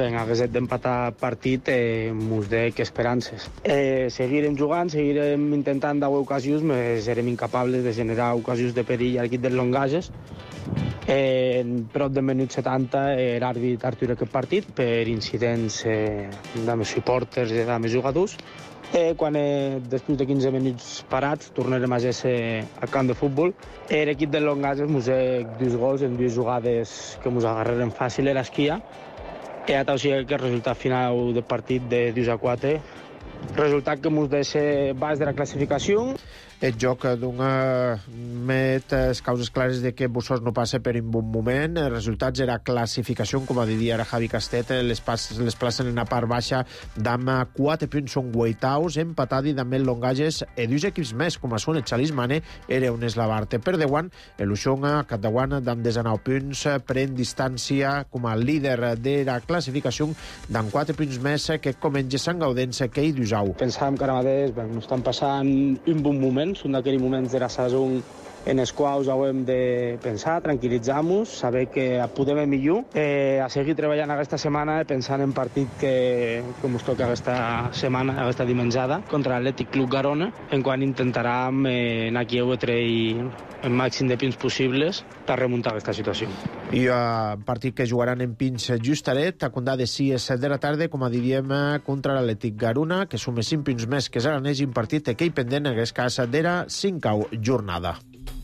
ben, hagués d'empatar partit, eh, mos dec esperances. Eh, seguirem jugant, seguirem intentant d'haver ocasions, més serem incapables de generar ocasions de perill al equip dels Longages. Eh, en prop del minut setanta eh, l'àrbit artura aquest partit per incidents eh, de més supporters i de més jugadors. Eh, quan eh, després de quinze minuts parats tornarem a ser al camp de futbol. Eh, l'equip del Longages mos ha dos gols en dues jugades que mos agarrarem fàcil a l'esquia. Eh, a tal sigui que el resultat final del partit de dos a quatre, resultat que mos deixa baix de la classificació. El joc d'una met les causes clares de que Bussos no passa per un bon moment. Els resultats era classificació, com a diria ara Javi Castet, les, pas, les placen en la part baixa d'amb quatre punts són vuitaus, empatat i també el Longages e dos equips més, com a són el Chalismane, era on és la Barte. Per deuant, l'Uixonga, Catdaguana, d'amb desenou punts, pren distància com a líder de la classificació d'amb quatre punts més que comença Sant Gaudense, que hi dusau. Pensàvem que ara mateix no estan passant un bon moment, són d'aquells moments de la saison en els quals haurem de pensar, tranquil·litzar-nos, saber que podem millor, eh, a seguir treballant aquesta setmana pensant en partit que, que ens toca aquesta setmana, aquesta dimenjada, contra l'Atlètic Club Garona, en quan intentarem eh, anar aquí a treure el màxim de pins possibles per remuntar aquesta situació. I a uh, partit que jugaran en Pins Justaret, a comptar de sis de la tarda, com a diríem, contra l'Atlètic Garona, que sume cinc punts més que Zaranès, i un partit que hi pendent en aquest cas d'era cinquau jornada.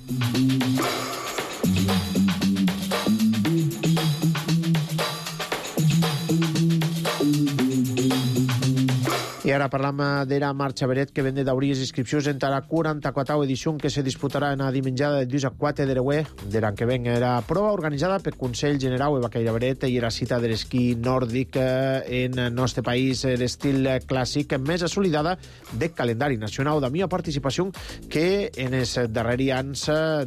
I ara parlam de la marxa Beret, que vende d'obrir les inscripcions en la quaranta-quatrau edició que se disputarà en la dimenjada de dos a quatre de l'E de l'any que ven. Era prova organitzada per Consell Generau de Bacaira Beret i era cita de l'esquí nòrdic en el nostre país, l'estil clàssic més assolidada del calendari nacional. De mia participació que en els darrers anys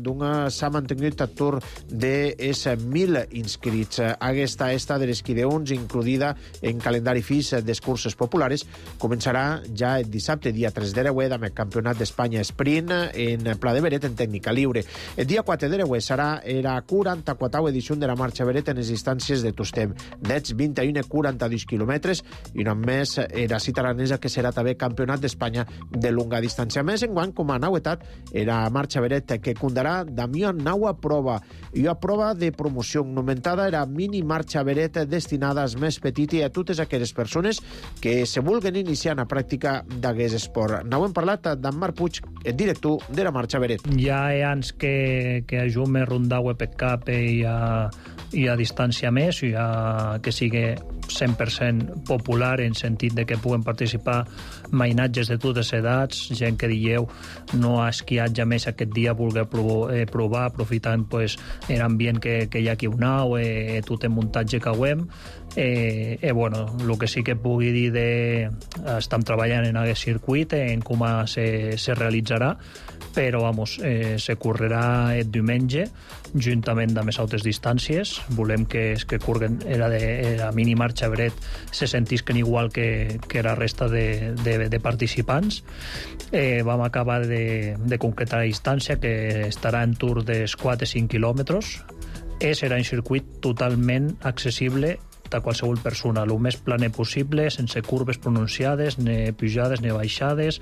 s'ha mantingut a tour de els mil inscrits. Aquesta esta de l'esquí d'uns, incluïda en calendari fix dels curses populares, començarà ja el dissabte, dia tres de l'E amb el Campionat d'Espanya Sprint en Pla de Beret en tècnica lliure. El dia quatre de l'E serà la quaranta-quatrau edició de la marxa Beret en les distàncies de Tostem, dels vint i un a quaranta-dos quilòmetres, i només la cita aranesa que serà també Campionat d'Espanya de longa distància. Més enguany, com a novetat, la marxa Beret que contarà d'amió naua prova, i una prova de promoció nomentada era mini marxa Beret destinada als més petits i a totes aquelles persones que se vulguen iniciar en la pràctica d'aquest esport. N'ho hem parlat d'en Marc Puig, el director de la marxa Beret. Ja hi ha anys que, que ajume rondau per cap i a, i a distància més, i a, que sigui cent per cent popular en sentit de que puguen participar mainatges de totes edats, gent que dieu no ha esquiat ja més aquest dia, voler provar, eh, provar aprofitant pues, l'ambient que, que hi ha aquí un nau, eh, tot el muntatge que hauem. Eh, eh, bueno, el que sí que pugui dir de... Estem treballant en aquest circuit, en com se, se realitzarà, però vamos, eh, se correrà el diumenge juntament de més altes distàncies. Volem que es que curguen era de era mini marxa Beret se sentisquen igual que, que la resta de, de, de participants. Eh, vam acabar de, de concretar la distància, que estarà en tour dels quatre a cinc quilòmetres. Eh, serà un circuit totalment accessible a qualsevol persona, el més planer possible, sense curves pronunciades, ni pujades ni baixades,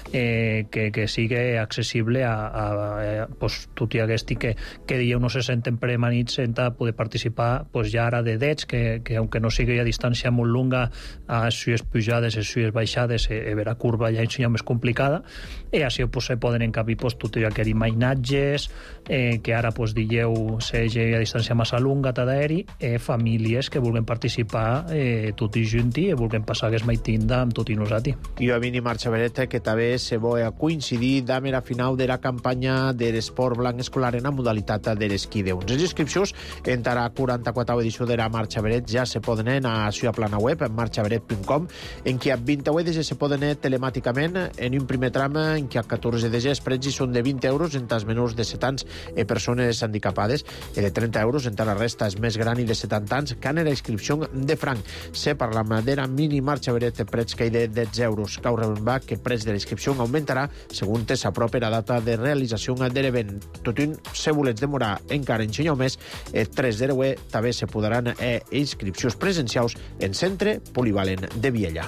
eh, que, que sigui accessible a, a, a pues, tot i aquest que, que dieu no se senten premanits en poder participar pues, ja ara de dets, que, que aunque no sigui a distància molt longa, a suies pujades i suies baixades, eh, eh, la curva ja és més complicada, i així pues, se poden encabir pues, tot i aquells mainatges, eh, que ara pues, dieu sigui a distància massa longa d'aeri, eh, famílies que vulguin participar participar eh, tot i junti i vulguem passar aquest maitinda amb tot i nosaltres. I a mini marxa Beret que també se vol a coincidir amb la final de la campanya de l'esport blanc escolar en la modalitat de l'esquí d'uns. Les inscripcions en la quaranta-quatrau edició de la marxa Beret ja se poden anar a la seva plana web, en marxa beret punt com, en què a vint de se poden anar telemàticament en un primer tram en què a catorze de els precis són de vint euros entre els menors de set anys i persones handicapades, i de trenta euros entre la resta és més gran i de setanta anys, que en la inscripció inscripció de franc. Se parlam d'era mini marxa veret prets que hi de deu euros. Cau rebembar que el prets de l'inscripció augmentarà segons s'apropa la data de realització de l'event. Tot un, se volets demorar encara en xenyau més, el tres de deu també se podran eh, inscripcions presencials en Centre Polivalent de Viella.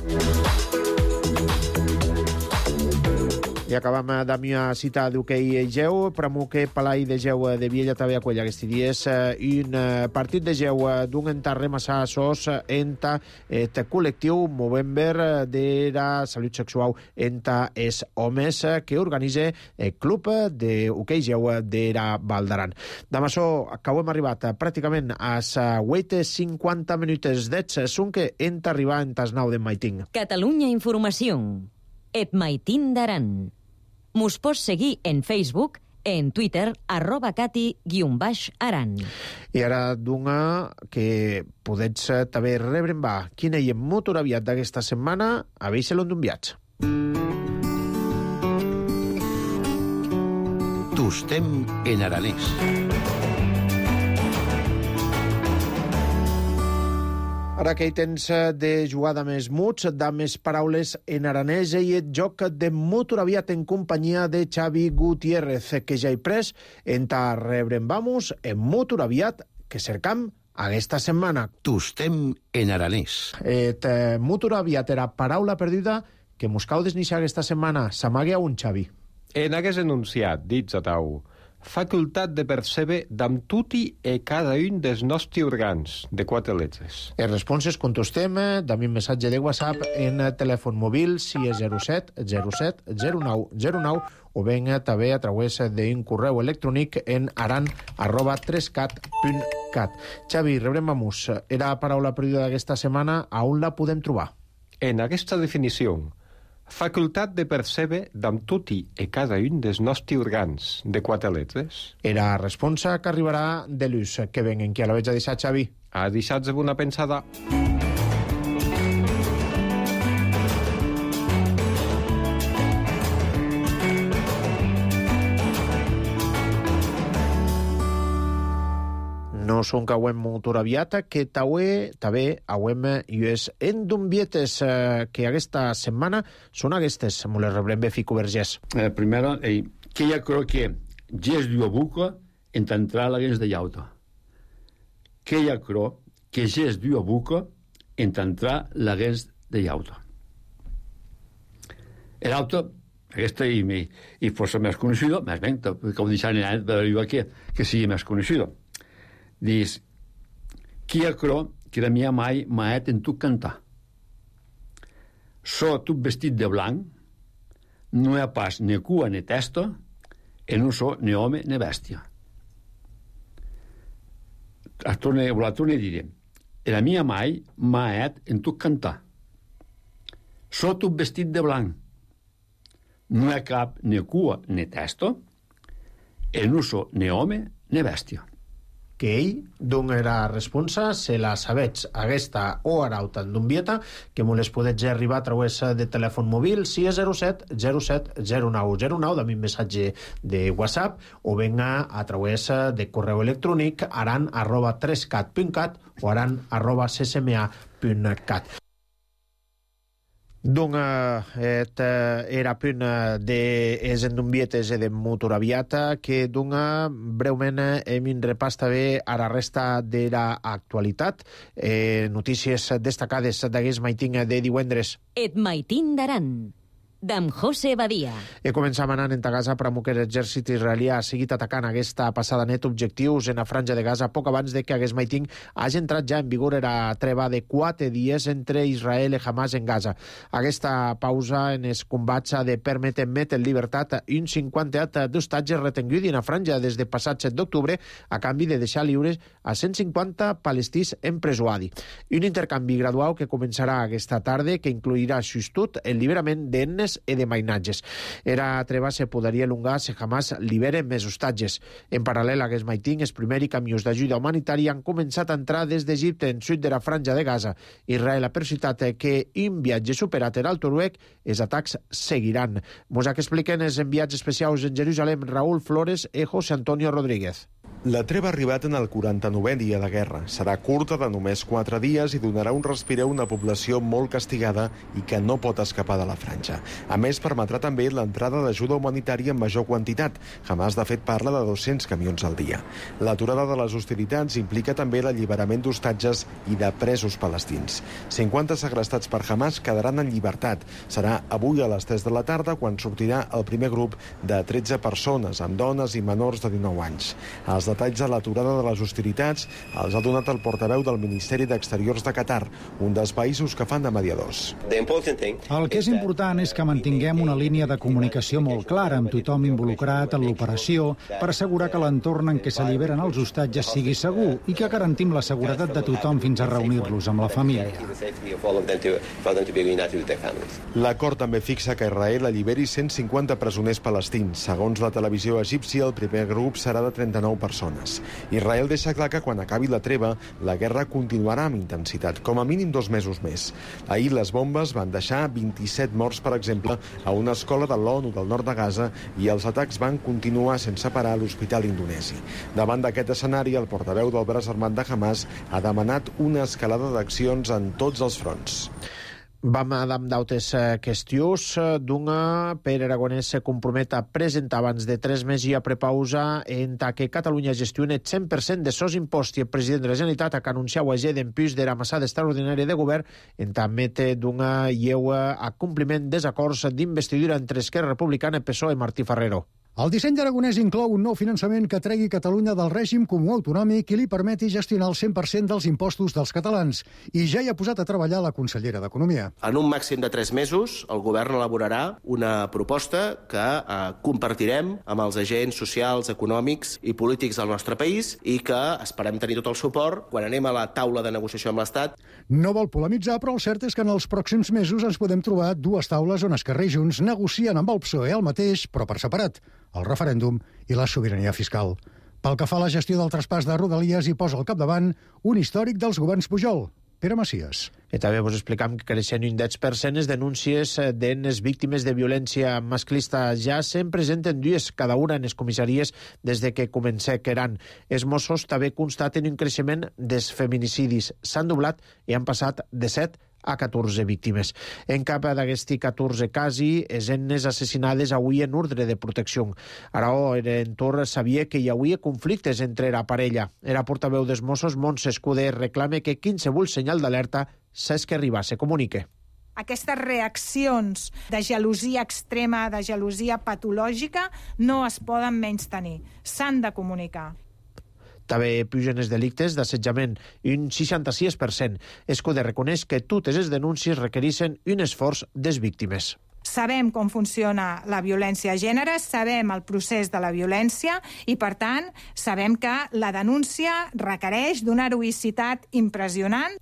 I acabam amb una cita d'hoquei geu. Pramo que Palai de Geu de Viella també acuella aquests dies un partit de geu d'un entar remassar sos enta et col·lectiu Movember de la salut sexual enta es homes que organitza el club de hoquei geu de la Val d'Aran. Demà so que hem arribat pràcticament a vuit cinquanta minuts d'ets són que enta arribar en tasnau de Maiting. Catalunya Informació. Et Maitín d'Aran. Mos pots seguir en Facebook, en Twitter, arroba cati guion baix aran. I ara d'una que podets també rebre en va. Quin hi ha motor aviat d'aquesta setmana? A veixe-lo d'un viatge. Tostem en aranès. Ara que hi tens de jugar dames muts, dames paraules en aranès i el joc de motor aviat en companyia de Xavi Gutiérrez, que ja hi pres en ta rebre'n vamos en motor aviat que cercam aquesta setmana. Tostem en aranès. Et eh, motor aviat era paraula perduda que mos cau desnixar aquesta setmana. S'amague a un, Xavi. En aquest enunciat, dits a tau, facultat de percebre damb tutti e cada un dels nostres organs, de quatre letres. Les responses contestem damb un missatge de WhatsApp en telèfon mòbil sis zero set zero set zero nou zero nou o ben també a través d'un correu electrònic en aran arroba trescat punt cat. Xavi, rebrem a mus. Era paraula perduda d'aquesta setmana, a on la podem trobar? En aquesta definició, facultat de percebre damb tutti e cada un dels nostres organs, de quatre letres. Era responsa que arribarà de l'ús. Que ben en qui a la veig a deixar, Xavi? A deixar-vos una pensada. No són que hauem motor aviat, que també hauem ies endumbietes que aquesta setmana són aquestes. Me les rebrem bé, Fico Vergés. Eh, primero, eh, que ja creo que ges dio buca en entrar a la gens de llauta. Que ja creo que ges dio buca en entrar a la gens de llauta. El auto, aquesta i, i força més conocido, més ben, com deixant en any, però que, que sigui més conocido. Dius, qui ha cro que la mia mai maet en tu cantar? So tu vestit de blanc, no hi ha pas ni cua ni testa, e no so ni home ni bèstia. La torne a dir, la mia mai maet en tu cantar. So tu vestit de blanc, no hi ha cap ni cua ni testa, e no so ni home ni bèstia. Que ell dona la responsa, se la sabets aquesta o arauta d'un vieta, que me les podets arribar a través de telèfon mòbil sis zero set zero set zero nou zero nou, de mi missatge de WhatsApp, o venga a través de correu electrònic aran arroba trescat punt cat o aran arroba ccma punt cat. Donc, et era punt de es endumbietes de motor aviata que dona breument hem un repàs també a la resta de l'actualitat. Eh, notícies destacades d'aquest maiting de divendres. Et Maitín d'Aran. d'en José Badia. E començam anant en Gaza per que l'exèrcit israelià ha seguit atacant aquesta passada net objectius en la franja de Gaza poc abans de que hagués maiting hagi entrat ja en vigor la treva de quatre dies entre Israel i Hamas en Gaza. Aquesta pausa en els combats ha de permetre met en llibertat un cinquanta d'hostatges retenguts en la franja des de passat set d'octubre a canvi de deixar lliures a cent cinquanta palestins empresonats. Un intercanvi gradual que començarà aquesta tarda que incluirà justut el lliberament d'ennes i de mainatges. Era treva se podria elongar si Hamas libera més hostatges. En paral·lel a aquest maiting, els primers camions d'ajuda humanitària han començat a entrar des d'Egipte en sud de la franja de Gaza. Israel ha percitat que un viatge superat en Alto Ruec, els atacs seguiran. Mos que expliquen els enviats especials en Jerusalem, Raúl Flores i José Antonio Rodríguez. La treva ha arribat en el quaranta-novè dia de guerra. Serà curta, de només quatre dies, i donarà un respir a una població molt castigada i que no pot escapar de la franja. A més, permetrà també l'entrada d'ajuda humanitària en major quantitat. Hamas, de fet, parla de dos-cents camions al dia. L'aturada de les hostilitats implica també l'alliberament d'hostatges i de presos palestins. cinquanta segrestats per Hamas quedaran en llibertat. Serà avui a les tres de la tarda quan sortirà el primer grup de tretze persones, amb dones i menors de dinou anys. Els detalls de l'aturada de les hostilitats els ha donat el portaveu del Ministeri d'Exteriors de Qatar, un dels països que fan de mediadors. El que és important és que mantinguem una línia de comunicació molt clara amb tothom involucrat en l'operació per assegurar que l'entorn en què s'alliberen els hostatges sigui segur i que garantim la seguretat de tothom fins a reunir-los amb la família. L'acord també fixa que Israel alliberi cent cinquanta presoners palestins. Segons la televisió egípcia, el primer grup serà de trenta-nou persones. Israel deixa clar que quan acabi la treva, la guerra continuarà amb intensitat, com a mínim dos mesos més. Ahir les bombes van deixar vint-i-set morts, per exemple, a una escola de l'ONU del nord de Gaza, i els atacs van continuar sense parar a l'hospital indonesi. Davant d'aquest escenari, el portaveu del braç armat de Hamas ha demanat una escalada d'accions en tots els fronts. Vam amb d'altres qüestions. D'una, Pere Aragonès se compromet a presentar abans de tres mesos i a prepausa en que Catalunya gestioni el cent per cent de sos imposts, i el president de la Generalitat ha anunciat ayer d'empús de la massada extraordinària de govern en també d'una lleu a compliment dels acords d'investidura entre Esquerra Republicana, P S O E i Martí Ferrero. El disseny d'Aragonès inclou un nou finançament que tregui Catalunya del règim comú autonòmic i li permeti gestionar el cent per cent dels impostos dels catalans. I ja hi ha posat a treballar la consellera d'Economia. En un màxim de tres mesos, el govern elaborarà una proposta que eh, compartirem amb els agents socials, econòmics i polítics del nostre país i que esperem tenir tot el suport quan anem a la taula de negociació amb l'Estat. No vol polemitzar, però el cert és que en els pròxims mesos ens podem trobar dues taules on Esquerra i Junts negocien amb el P S O E el mateix, però per separat: el referèndum i la sobirania fiscal. Pel que fa a la gestió del traspàs de Rodalies, hi posa al capdavant un històric dels governs Pujol, Pere Macias. I també vos explicam que creixen un deu per cent les denúncies de les víctimes de violència masclista. Ja se'n presenten dues cada una en les comissaries des de que comença que eren. Els Mossos també constaten un creixement dels feminicidis. S'han doblat i han passat de set a catorze víctimes. En cap d'aquesti catorze casos, les nenes assassinades avui en ordre de protecció. Ara, en torn, sabia que hi havia conflictes entre la parella. Era portaveu dels Mossos, Montse Escuder, reclama que qualsevol senyal d'alerta s'és que arribar, se comunique. Aquestes reaccions de gelosia extrema, de gelosia patològica, no es poden menystenir. S'han de comunicar. També pugen els delictes d'assetjament, un seixanta-sis per cent. Escuder reconeix que totes les denúncies requereixen un esforç des víctimes. Sabem com funciona la violència de gènere, sabem el procés de la violència i, per tant, sabem que la denúncia requereix d'una heroïcitat impressionant.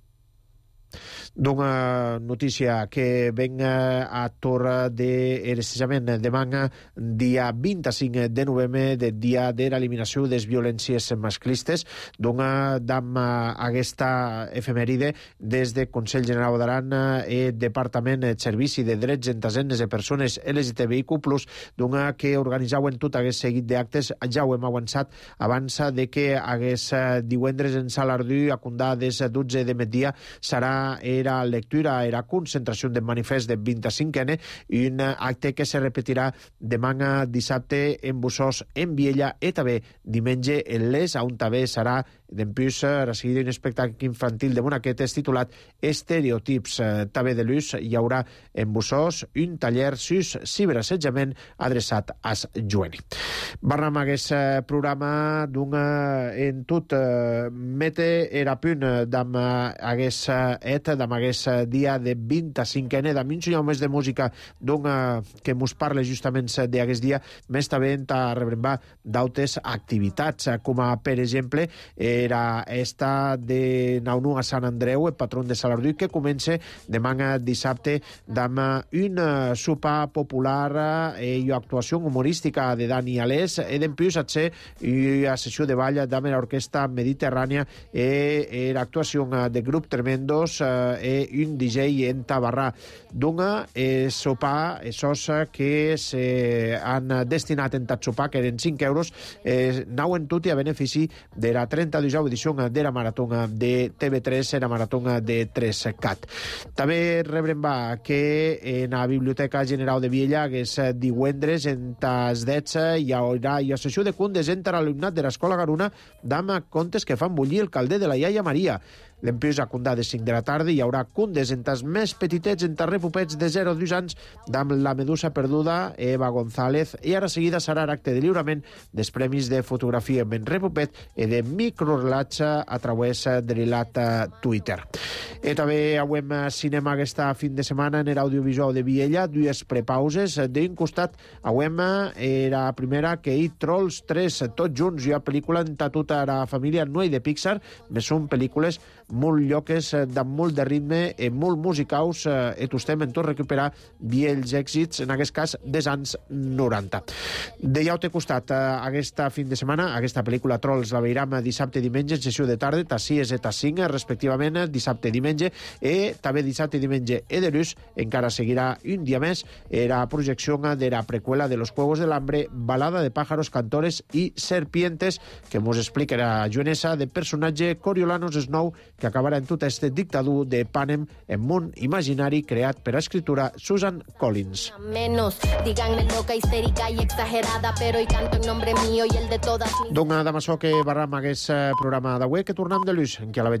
D'una notícia que ven a torre de precisament demà, dia vint-i-cinc de novembre, del dia de l'eliminació de les violències masclistes. D'una dam aquesta efemèride des del Consell General d'Aran i Departament de Servici de Drets Entasenes de Persones L G T B I Q plus, d'una que organitzaven tot aquest seguit d'actes. Ja ho hem avançat abans de que hagués divendres en Salardú, a Condà, des dotze de migdia, serà era lectura, era concentració de manifest de vint-i-cinc ene, i un acte que se repetirà demà dissabte en Bussós, en Viella, i també diumenge en Les, on també serà d'empús recibir un espectacle infantil de monaquetes titulat Estereotips. També de l'ús hi haurà en Bussós un taller sus ciberassetjament adreçat als joves. Barram aquest programa d'una en tot mete era punt d'am hagués et d'am hagués dia de vint-i-cinc ene d'am un senyor més de música d'una que mos parla justament d'aquest dia, més també a rebrembar d'altres activitats, com a per exemple eh, era esta de Naunu a Sant Andreu, el patró de Salardú, que comença demà dissabte amb un sopar popular i actuació humorística de Dani Alés, e d'empius a ser una sessió de ball amb l'orquestra mediterrània e l'actuació de grup Tremendos e un D J en Tabarrà. D'una sopar, esos que s'han destinat en tat sopar, que eren cinc euros, nauen tutti a benefici de la trenta-duena edició de la marató de T V tres, la marató de tres cat. També rebrem va que en la Biblioteca General de Viella, que és divendres, en tas dets hi haurà una sessió de contes entre l'alumnat de l'Escola Garuna d'ama contes que fan bullir el calder de la iaia Maria. L'empius a condar de cinc de la tarda hi haurà contes entre més petitets, entre repupets de zero a dos anys, d'am la medusa perduda, Eva González, i ara seguida serà l'acte de lliurament dels premis de fotografia ben repupet i de microrelats a través de l'hilat Twitter. I també avem cinema aquesta fin de setmana en l'audiovisual de Viella, dues prepauses. D'un costat, avem la primera que hi Trolls tres, tots junts, i una pel·lícula en tota la família Noé de Pixar, més són pel·lícules molt lloques, de molt de ritme i molt musicaus, i tostem en tot recuperar vells èxits, en aquest cas dels anys noranta. De llaute costat, aquesta fin de setmana, aquesta pel·lícula Trolls la veiram dissabte i diumenge en sessió de tarda, tas sis i tas cinc, respectivament, dissabte i diumenge, i també dissabte i diumenge i de luz, encara seguirà un dia més la projecció de la preqüela de Los Juegos del Hambre, Balada de pájaros, cantores i serpientes, que mos explica la Joanessa de personatge Coriolanus Snow, que acabarà en tot este dictador de Panem en món imaginari creat per escriptura Susan Collins. Menos, díganme loca, histérica y exagerada, pero y canto en nombre mío y el de todas. Donc, d'amaçò que barram aquest programa d'avui, que tornem de luz, en què a la